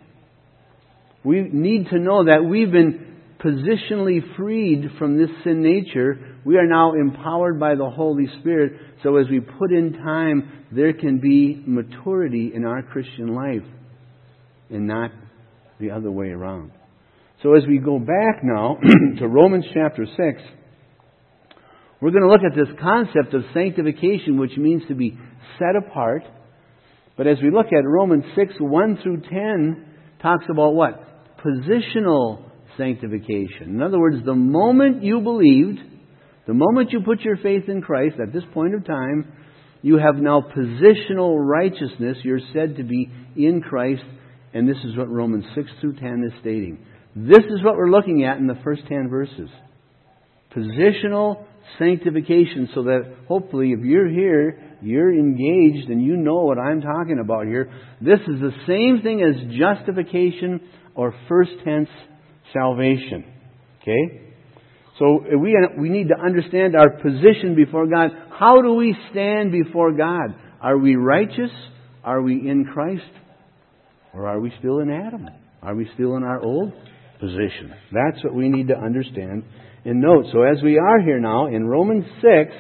we need to know that we've been positionally freed from this sin nature. We are now empowered by the Holy Spirit. So as we put in time, there can be maturity in our Christian life, and not the other way around. So as we go back now to Romans chapter 6, we're going to look at this concept of sanctification, which means to be set apart. But as we look at Romans 6, 1 through 10, talks about what? Positional sanctification. In other words, the moment you believed, the moment you put your faith in Christ, at this point of time, you have now positional righteousness. You're said to be in Christ. And this is what Romans 6 through 10 is stating. This is what we're looking at in the first 10 verses. Positional sanctification, so that hopefully if you're here, you're engaged and you know what I'm talking about here. This is the same thing as justification or first tense salvation. Okay? So we need to understand our position before God. How do we stand before God? Are we righteous? Are we in Christ? Or are we still in Adam? Are we still in our old position? That's what we need to understand and note. So as we are here now in Romans 6,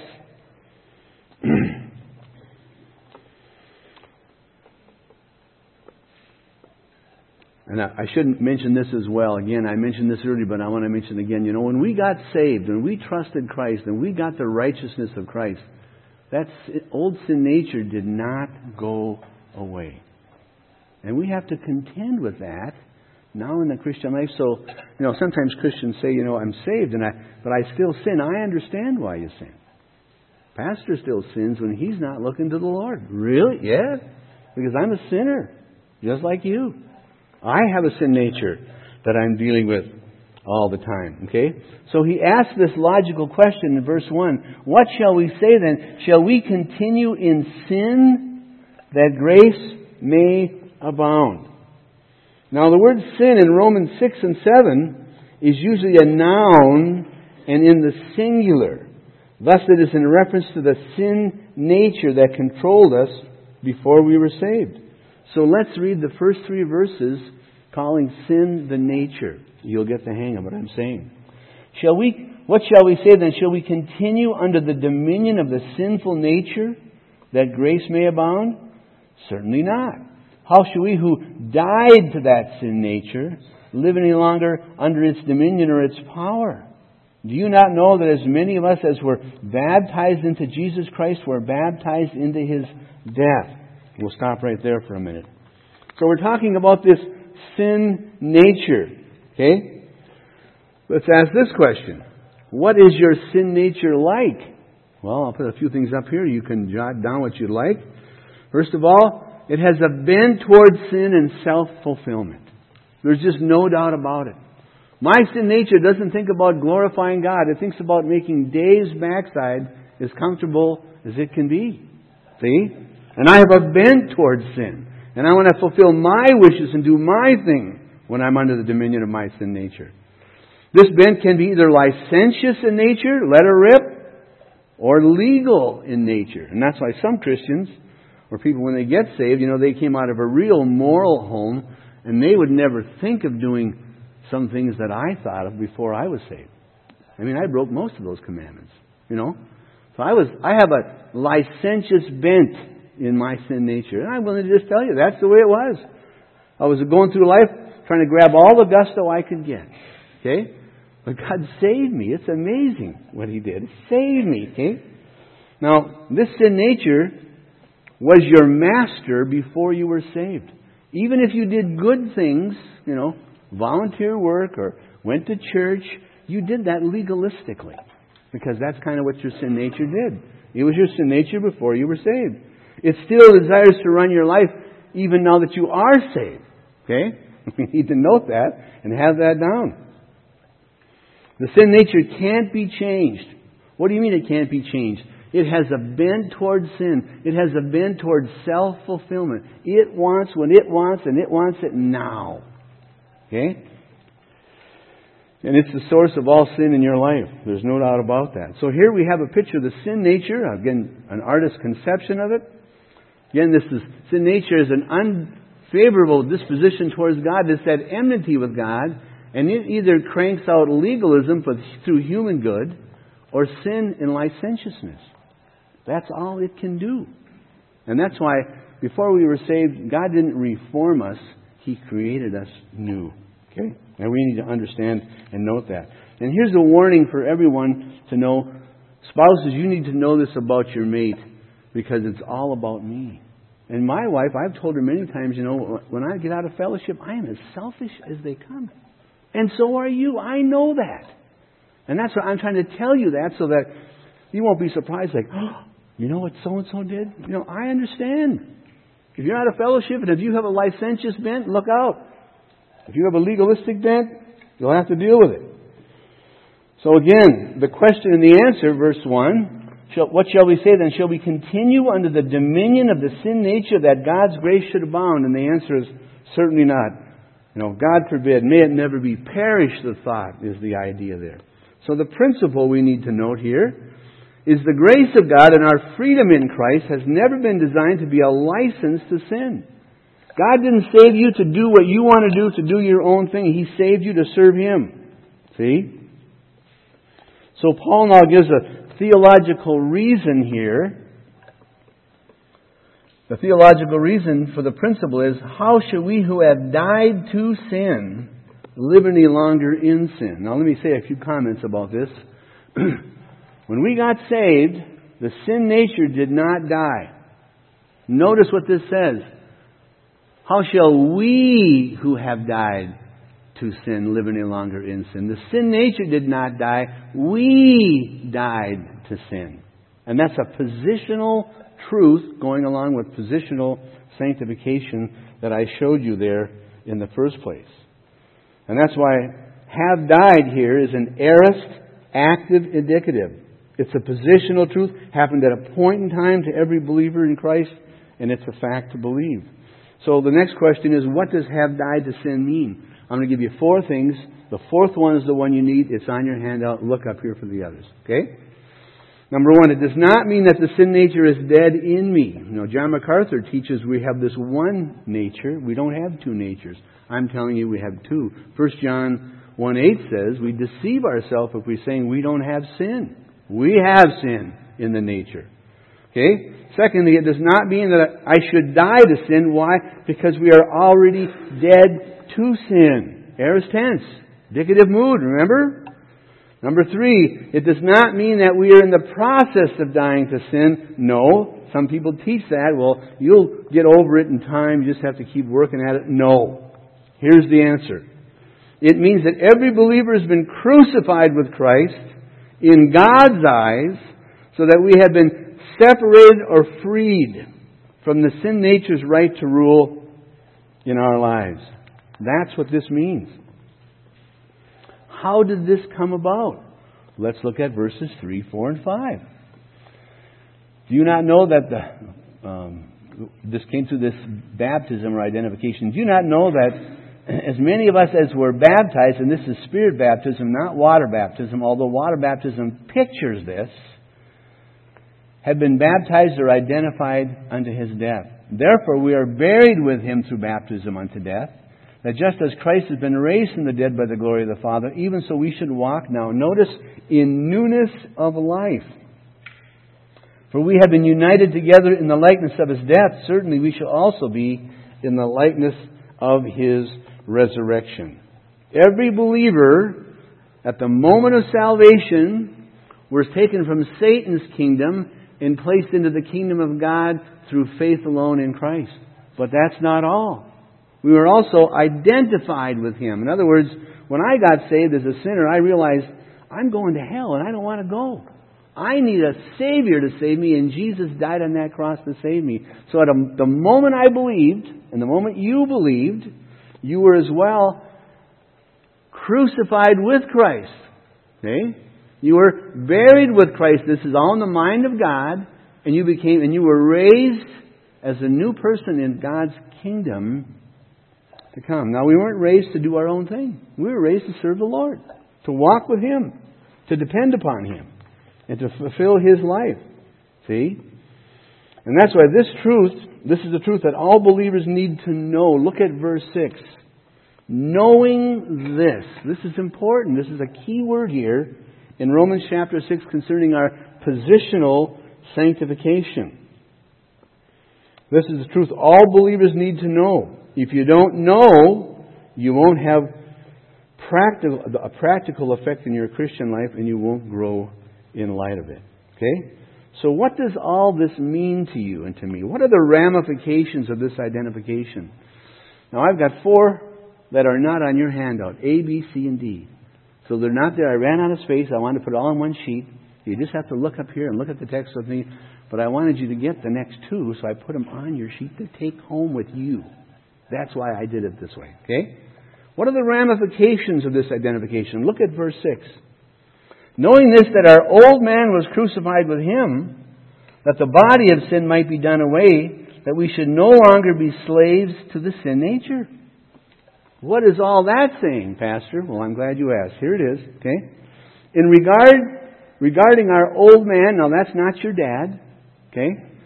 and I shouldn't mention this as well. Again, I mentioned this earlier, but I want to mention it again. You know, when we got saved, when we trusted Christ, and we got the righteousness of Christ, that old sin nature did not go away. And we have to contend with that now in the Christian life. So, you know, sometimes Christians say, you know, I'm saved, but I still sin. I understand why you sin. Pastor still sins when he's not looking to the Lord. Really? Yeah. Because I'm a sinner, just like you. I have a sin nature that I'm dealing with all the time. Okay? So he asks this logical question in verse 1. What shall we say then? Shall we continue in sin that grace may abound? Now the word sin in Romans 6 and 7 is usually a noun and in the singular. Thus it is in reference to the sin nature that controlled us before we were saved. So let's read the first 3 verses calling sin the nature. You'll get the hang of what I'm saying. What shall we say then? Shall we continue under the dominion of the sinful nature that grace may abound? Certainly not. How shall we who died to that sin nature live any longer under its dominion or its power? Do you not know that as many of us as were baptized into Jesus Christ were baptized into His death? We'll stop right there for a minute. So we're talking about this sin nature. Okay? Let's ask this question. What is your sin nature like? Well, I'll put a few things up here. You can jot down what you'd like. First of all, it has a bent towards sin and self-fulfillment. There's just no doubt about it. My sin nature doesn't think about glorifying God. It thinks about making Dave's backside as comfortable as it can be. See? And I have a bent towards sin. And I want to fulfill my wishes and do my thing when I'm under the dominion of my sin nature. This bent can be either licentious in nature, let her rip, or legal in nature. And that's why some Christians, or people when they get saved, they came out of a real moral home, and they would never think of doing some things that I thought of before I was saved. I mean, I broke most of those commandments, So I have a licentious bent in my sin nature. And I'm willing to just tell you, that's the way it was. I was going through life trying to grab all the gusto I could get. Okay? But God saved me. It's amazing what He did. He saved me. Okay? Now, this sin nature was your master before you were saved. Even if you did good things, volunteer work or went to church, you did that legalistically. Because that's kind of what your sin nature did. It was your sin nature before you were saved. It still desires to run your life even now that you are saved. Okay? We need to note that and have that down. The sin nature can't be changed. What do you mean it can't be changed? It has a bent towards sin. It has a bent towards self-fulfillment. It wants what it wants, and it wants it now. Okay? And it's the source of all sin in your life. There's no doubt about that. So here we have a picture of the sin nature. Again, an artist's conception of it. Again, sin nature is an unfavorable disposition towards God. It's at enmity with God. And it either cranks out legalism through human good or sin and licentiousness. That's all it can do. And that's why before we were saved, God didn't reform us. He created us new. Okay? And we need to understand and note that. And here's a warning for everyone to know. Spouses, you need to know this about your mate because it's all about me. And my wife, I've told her many times, when I get out of fellowship, I am as selfish as they come. And so are you. I know that. And that's what I'm trying to tell you that so that you won't be surprised like, you know what so-and-so did? I understand. If you're out of fellowship and if you have a licentious bent, look out. If you have a legalistic bent, you'll have to deal with it. So again, the question and the answer, verse 1, what shall we say then? Shall we continue under the dominion of the sin nature that God's grace should abound? And the answer is certainly not. God forbid, may it never be. Perish the thought is the idea there. So the principle we need to note here is the grace of God and our freedom in Christ has never been designed to be a license to sin. God didn't save you to do what you want to do your own thing. He saved you to serve Him. See? So Paul now gives a theological reason here. The theological reason for the principle is, how shall we who have died to sin live any longer in sin? Now let me say a few comments about this. When we got saved, the sin nature did not die. Notice what this says. How shall we who have died to sin live any longer in sin? The sin nature did not die. We died to sin. And that's a positional truth going along with positional sanctification that I showed you there in the first place. And that's why have died here is an aorist, active indicative. It's a positional truth, happened at a point in time to every believer in Christ, and it's a fact to believe. So the next question is, what does have died to sin mean? I'm going to give you 4 things. The 4th one is the one you need. It's on your handout. Look up here for the others. Okay? Number 1, it does not mean that the sin nature is dead in me. John MacArthur teaches we have this one nature. We don't have 2 natures. I'm telling you we have 2. 1 John 1:8 says we deceive ourselves if we're saying we don't have sin. We have sin in the nature. Okay? Secondly, it does not mean that I should die to sin. Why? Because we are already dead to sin. Aorist tense. Indicative mood, remember? Number 3, it does not mean that we are in the process of dying to sin. No. Some people teach that. Well, you'll get over it in time. You just have to keep working at it. No. Here's the answer. It means that every believer has been crucified with Christ in God's eyes so that we have been separated or freed from the sin nature's right to rule in our lives. That's what this means. How did this come about? Let's look at verses 3, 4, and 5. Do you not know that this came through this baptism or identification. Do you not know that as many of us as were baptized, and this is spirit baptism, not water baptism, although water baptism pictures this, have been baptized or identified unto His death. Therefore we are buried with Him through baptism unto death, that just as Christ has been raised from the dead by the glory of the Father, even so we should walk now, notice, in newness of life. For we have been united together in the likeness of His death, certainly we shall also be in the likeness of His resurrection. Every believer, at the moment of salvation, was taken from Satan's kingdom and placed into the kingdom of God through faith alone in Christ. But that's not all. We were also identified with Him. In other words, when I got saved as a sinner, I realized I'm going to hell and I don't want to go. I need a Savior to save me, and Jesus died on that cross to save me. So at the moment I believed, and the moment you believed, you were as well crucified with Christ. Okay? You were buried with Christ. This is all in the mind of God, and you were raised as a new person in God's kingdom to come. Now, we weren't raised to do our own thing. We were raised to serve the Lord, to walk with Him, to depend upon Him, and to fulfill His life. See? And that's why this is the truth that all believers need to know. Look at verse 6. Knowing this is important. This is a key word here in Romans chapter 6 concerning our positional sanctification. This is the truth all believers need to know. If you don't know, you won't have a practical effect in your Christian life, and you won't grow in light of it. Okay? So what does all this mean to you and to me? What are the ramifications of this identification? Now, I've got 4 that are not on your handout. A, B, C, and D. So they're not there. I ran out of space. I wanted to put it all on one sheet. You just have to look up here and look at the text with me. But I wanted you to get the next 2, so I put them on your sheet to take home with you. That's why I did it this way. Okay? What are the ramifications of this identification? Look at verse 6. Knowing this, that our old man was crucified with Him, that the body of sin might be done away, that we should no longer be slaves to the sin nature. What is all that saying, Pastor? Well, I'm glad you asked. Here it is. Okay? Regarding our old man, now that's not your dad. Okay?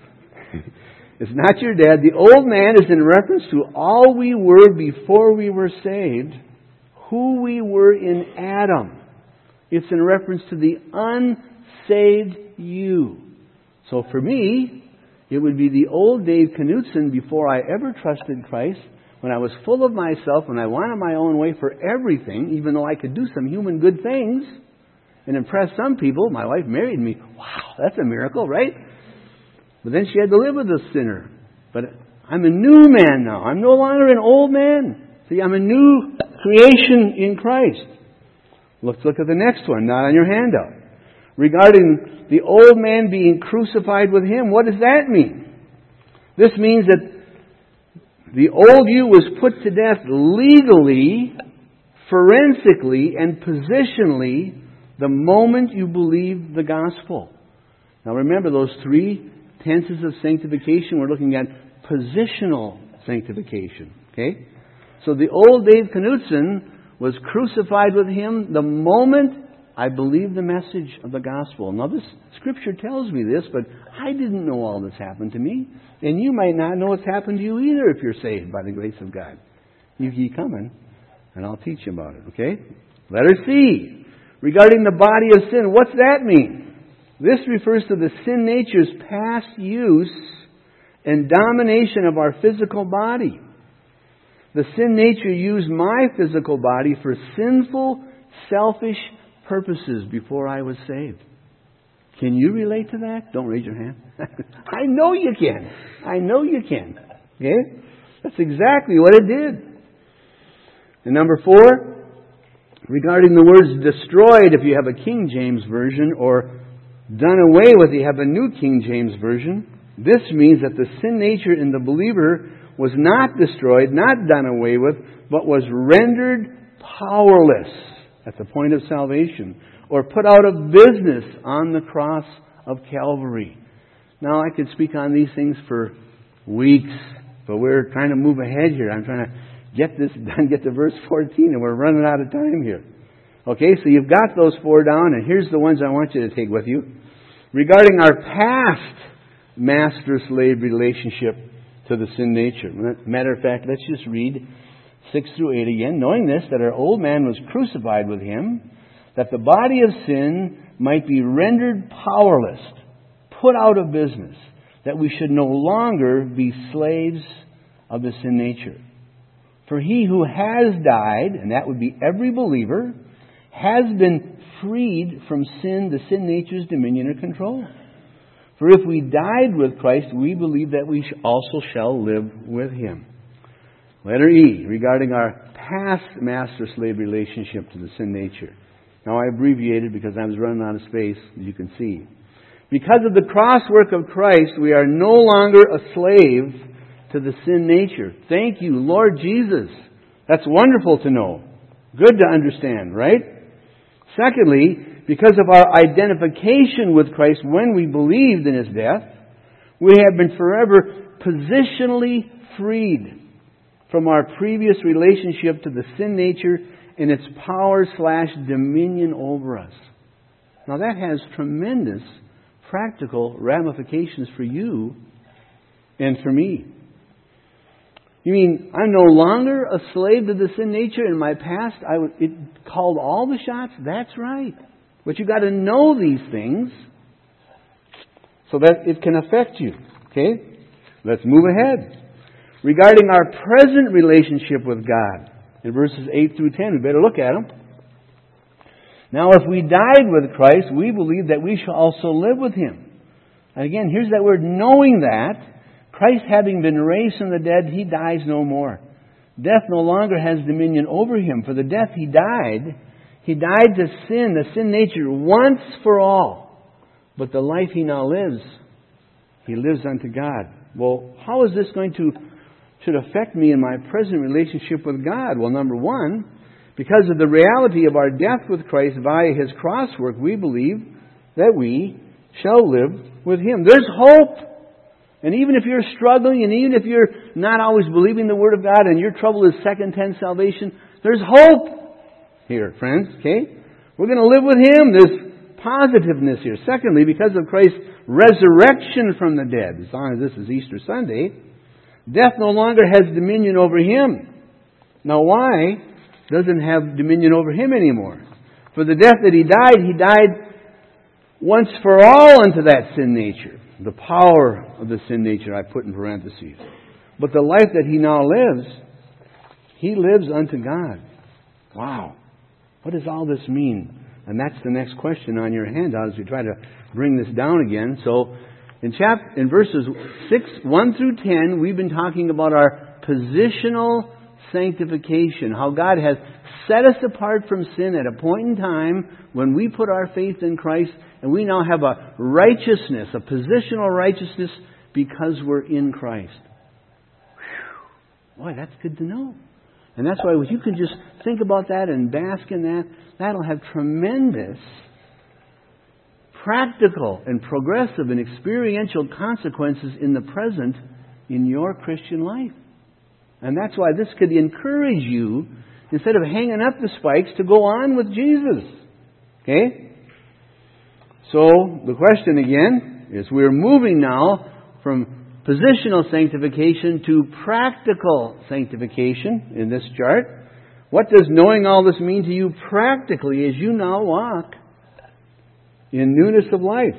It's not your dad. The old man is in reference to all we were before we were saved, who we were in Adam. It's in reference to the unsaved you. So for me, it would be the old Dave Knutson before I ever trusted Christ, when I was full of myself, when I wanted my own way for everything, even though I could do some human good things and impress some people. My wife married me. Wow, that's a miracle, right? But then she had to live with a sinner. But I'm a new man now. I'm no longer an old man. See, I'm a new creation in Christ. Let's look at the next one, not on your handout. Regarding the old man being crucified with Him, what does that mean? This means that the old you was put to death legally, forensically, and positionally the moment you believed the gospel. Now remember those 3 tenses of sanctification. We're looking at positional sanctification. Okay? So the old Dave Knutson was crucified with Him the moment I believed the message of the gospel. Now this Scripture tells me this, but I didn't know all this happened to me. And you might not know what's happened to you either if you're saved by the grace of God. You keep coming, and I'll teach you about it. Okay? Letter C. Regarding the body of sin, what's that mean? This refers to the sin nature's past use and domination of our physical body. The sin nature used my physical body for sinful, selfish purposes before I was saved. Can you relate to that? Don't raise your hand. I know you can. I know you can. Okay? That's exactly what it did. And number 4, regarding the words destroyed, if you have a King James Version, or done away with, you have a New King James Version. This means that the sin nature in the believer was not destroyed, not done away with, but was rendered powerless at the point of salvation, or put out of business on the cross of Calvary. Now, I could speak on these things for weeks. But we're trying to move ahead here. I'm trying to get this done, get to verse 14, and we're running out of time here. Okay, so you've got those 4 down, and here's the ones I want you to take with you. Regarding our past master-slave relationship to the sin nature. Matter of fact, let's just read 6 through 8 again. Knowing this, that our old man was crucified with him, that the body of sin might be rendered powerless, put out of business, that we should no longer be slaves of the sin nature. For he who has died, and that would be every believer, has been freed from sin, the sin nature's dominion or control. For if we died with Christ, we believe that we also shall live with Him. Letter E, regarding our past master-slave relationship to the sin nature. Now I abbreviated because I was running out of space, as you can see. Because of the cross work of Christ, we are no longer a slave to the sin nature. Thank you, Lord Jesus. That's wonderful to know. Good to understand, right? Secondly, because of our identification with Christ when we believed in His death, we have been forever positionally freed from our previous relationship to the sin nature and its power/dominion over us. Now that has tremendous practical ramifications for you and for me. You mean I'm no longer a slave to the sin nature? In my past, it called all the shots? That's right. But you've got to know these things so that it can affect you. Okay? Let's move ahead. Regarding our present relationship with God, in verses 8 through 10, we better look at them. Now, if we died with Christ, we believe that we shall also live with Him. And again, here's that word, knowing that Christ having been raised from the dead, He dies no more. Death no longer has dominion over Him. For the death He died to sin, the sin nature, once for all. But the life He now lives, He lives unto God. Well, how is this should affect me in my present relationship with God? Well, number one, because of the reality of our death with Christ via His cross work, we believe that we shall live with Him. There's hope. And even if you're struggling, and even if you're not always believing the Word of God, and your trouble is second-tense salvation, there's hope here, friends. Okay? We're going to live with Him. There's positiveness here. Secondly, because of Christ's resurrection from the dead, as long as this is Easter Sunday, death no longer has dominion over Him. Now why doesn't have dominion over Him anymore? For the death that He died once for all unto that sin nature. The power of the sin nature I put in parentheses. But the life that He now lives, He lives unto God. Wow. What does all this mean? And that's the next question on your handout as we try to bring this down again. So, in verses 1 through 10, we've been talking about our positional sanctification. How God has set us apart from sin at a point in time when we put our faith in Christ, and we now have a righteousness, a positional righteousness, because we're in Christ. Whew. Boy, that's good to know. And that's why if you can just think about that and bask in that, that'll have tremendous practical and progressive and experiential consequences in the present in your Christian life. And that's why this could encourage you, instead of hanging up the spikes, to go on with Jesus. Okay? So, the question again is, we're moving now from positional sanctification to practical sanctification in this chart. What does knowing all this mean to you practically as you now walk in newness of life?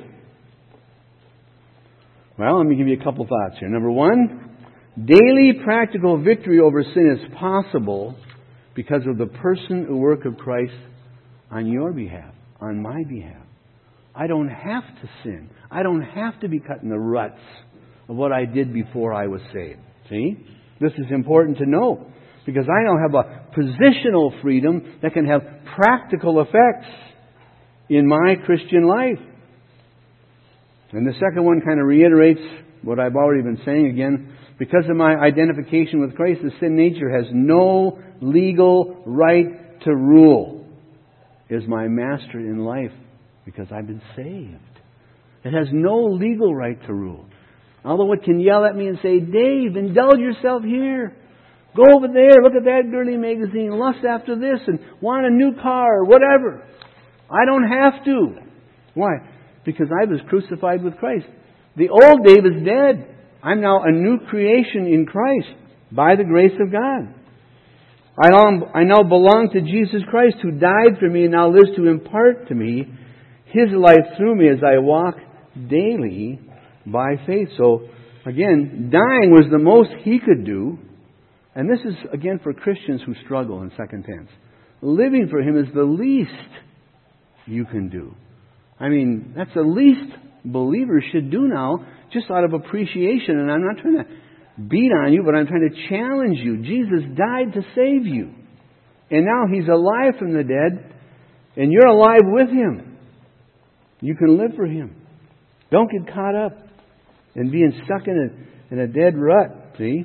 Well, let me give you a couple thoughts here. Number one, daily practical victory over sin is possible because of the person and work of Christ on your behalf, on my behalf. I don't have to sin. I don't have to be cut in the ruts of what I did before I was saved. See? This is important to know because I now have a positional freedom that can have practical effects in my Christian life. And the second one kind of reiterates what I've already been saying again. Because of my identification with Christ, the sin nature has no legal right to rule as my master in life because I've been saved. It has no legal right to rule. Although it can yell at me and say, Dave, indulge yourself here. Go over there, look at that girly magazine, lust after this, and want a new car, or whatever. I don't have to. Why? Because I was crucified with Christ. The old Dave is dead. I'm now a new creation in Christ by the grace of God. I now belong to Jesus Christ, who died for me and now lives to impart to me His life through me as I walk daily by faith. So, again, dying was the most He could do. And this is, again, for Christians who struggle in second tense. Living for Him is the least you can do. I mean, that's the least believers should do now, just out of appreciation. And I'm not trying to beat on you, but I'm trying to challenge you. Jesus died to save you. And now He's alive from the dead, and you're alive with Him. You can live for Him. Don't get caught up in being stuck in a dead rut, see?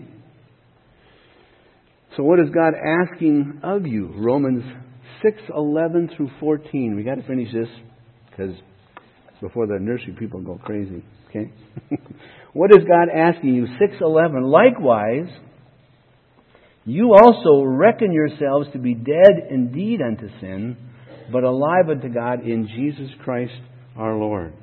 So what is God asking of you? Romans 6:11 through 14. We got to finish this because before the nursery people go crazy. Okay? What is God asking you? 6:11. Likewise, you also reckon yourselves to be dead indeed unto sin, but alive unto God in Jesus Christ our Lord.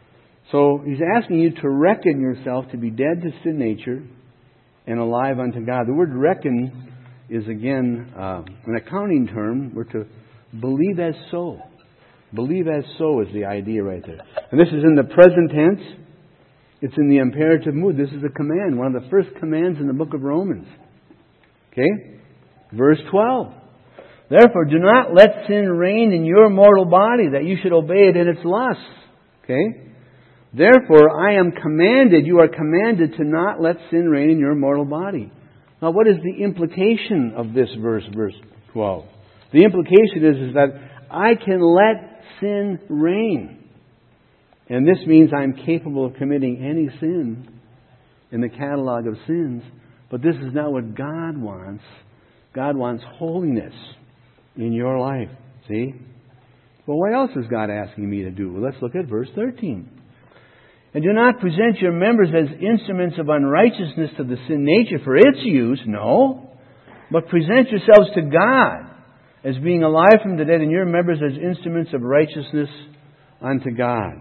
So He's asking you to reckon yourself to be dead to sin nature and alive unto God. The word reckon is, again, an accounting term. We're to believe as so. Believe as so is the idea right there. And this is in the present tense. It's in the imperative mood. This is a command, one of the first commands in the book of Romans. Okay? Verse 12. Therefore, do not let sin reign in your mortal body, that you should obey it in its lusts. Okay? Therefore, I am commanded, you are commanded to not let sin reign in your mortal body. Now, what is the implication of this verse 12? The implication is that I can let sin reign. And this means I'm capable of committing any sin in the catalog of sins. But this is not what God wants. God wants holiness in your life. See? Well, what else is God asking me to do? Well, let's look at verse 13. And do not present your members as instruments of unrighteousness to the sin nature for its use. No. But present yourselves to God as being alive from the dead, and your members as instruments of righteousness unto God.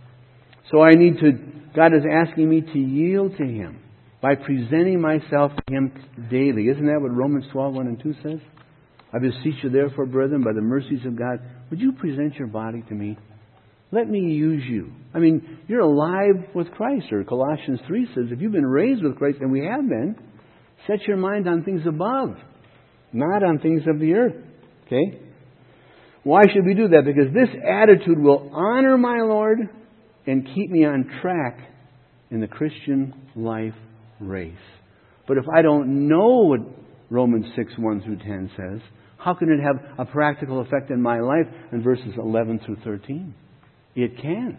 So God is asking me to yield to Him by presenting myself to Him daily. Isn't that what Romans 12:1 and 2 says? I beseech you therefore, brethren, by the mercies of God, would you present your body to me? Let me use you. I mean, you're alive with Christ. Or Colossians 3 says, if you've been raised with Christ, and we have been, set your mind on things above, not on things of the earth. Okay? Why should we do that? Because this attitude will honor my Lord and keep me on track in the Christian life race. But if I don't know what Romans 6:1 through 10 says, how can it have a practical effect in my life in verses 11 through 13? It can't.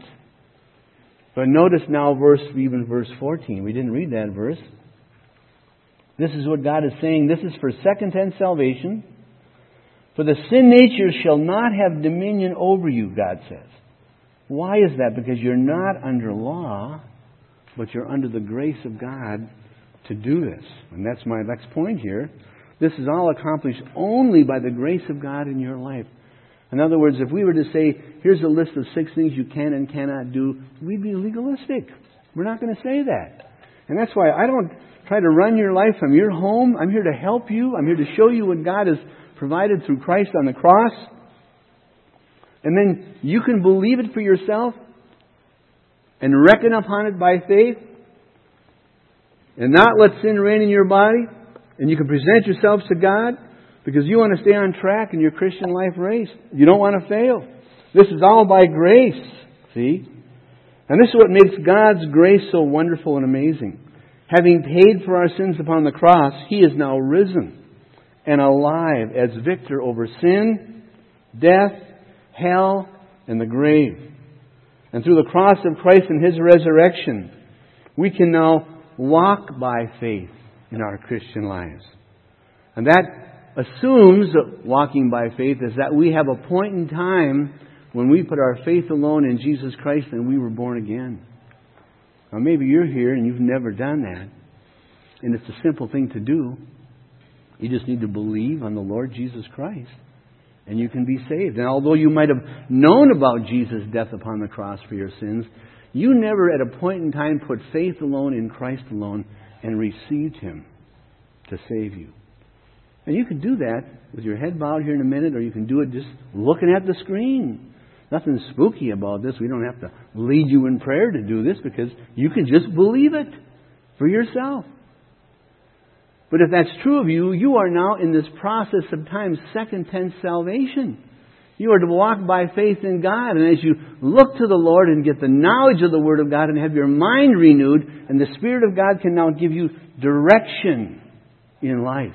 But notice now even verse 14. We didn't read that verse. This is what God is saying. This is for second tense salvation. For the sin nature shall not have dominion over you, God says. Why is that? Because you're not under law, but you're under the grace of God to do this. And that's my next point here. This is all accomplished only by the grace of God in your life. In other words, if we were to say, here's a list of 6 things you can and cannot do, we'd be legalistic. We're not going to say that. And that's why I don't try to run your life from your home. I'm here to help you. I'm here to show you what God has provided through Christ on the cross. And then you can believe it for yourself and reckon upon it by faith and not let sin reign in your body. And you can present yourselves to God because you want to stay on track in your Christian life race. You don't want to fail. This is all by grace. See? And this is what makes God's grace so wonderful and amazing. Having paid for our sins upon the cross, He is now risen and alive as victor over sin, death, hell, and the grave. And through the cross of Christ and His resurrection, we can now walk by faith in our Christian lives. And that assumes that walking by faith is that we have a point in time when we put our faith alone in Jesus Christ and we were born again. Now maybe you're here and you've never done that. And it's a simple thing to do. You just need to believe on the Lord Jesus Christ. And you can be saved. And although you might have known about Jesus' death upon the cross for your sins, you never at a point in time put faith alone in Christ alone and received Him to save you. And you can do that with your head bowed here in a minute, or you can do it just looking at the screen. Nothing spooky about this. We don't have to lead you in prayer to do this, because you can just believe it for yourself. But if that's true of you, you are now in this process of time, second tense salvation. You are to walk by faith in God. And as you look to the Lord and get the knowledge of the Word of God and have your mind renewed, and the Spirit of God can now give you direction in life.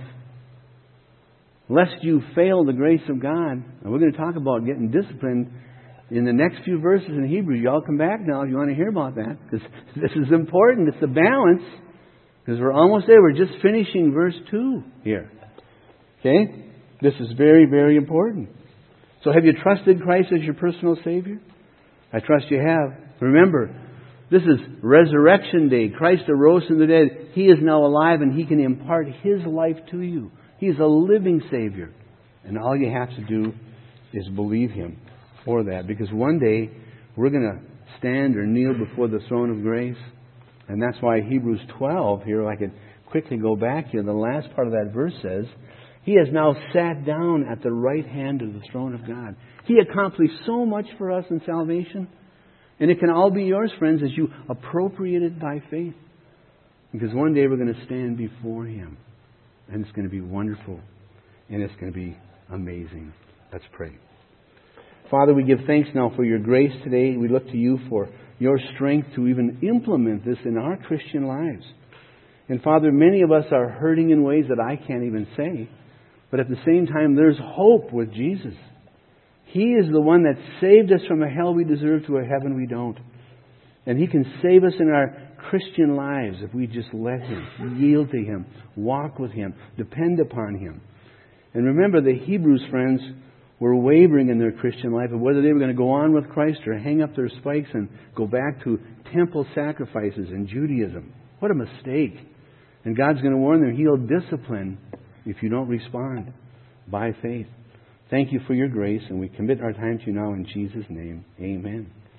Lest you fail the grace of God. And we're going to talk about getting disciplined in the next few verses in Hebrew. You all come back now if you want to hear about that, because this is important. It's the balance. Because we're almost there. We're just finishing verse 2 here. Okay? This is very, very important. So have you trusted Christ as your personal Savior? I trust you have. Remember, this is Resurrection Day. Christ arose from the dead. He is now alive, and He can impart His life to you. He's a living Savior. And all you have to do is believe Him for that. Because one day, we're going to stand or kneel before the throne of grace. And that's why Hebrews 12 here, I could quickly go back here. The last part of that verse says, He has now sat down at the right hand of the throne of God. He accomplished so much for us in salvation. And it can all be yours, friends, as you appropriate it by faith. Because one day we're going to stand before Him. And it's going to be wonderful. And it's going to be amazing. Let's pray. Father, we give thanks now for Your grace today. We look to You for Your strength to even implement this in our Christian lives. And Father, many of us are hurting in ways that I can't even say. But at the same time, there's hope with Jesus. He is the one that saved us from a hell we deserve to a heaven we don't. And He can save us in our Christian lives if we just let Him, yield to Him, walk with Him, depend upon Him. And remember, the Hebrews, friends, were wavering in their Christian life of whether they were going to go on with Christ or hang up their spikes and go back to temple sacrifices in Judaism. What a mistake. And God's going to warn them, He'll discipline if you don't respond by faith. Thank You for Your grace, and we commit our time to You now in Jesus' name. Amen.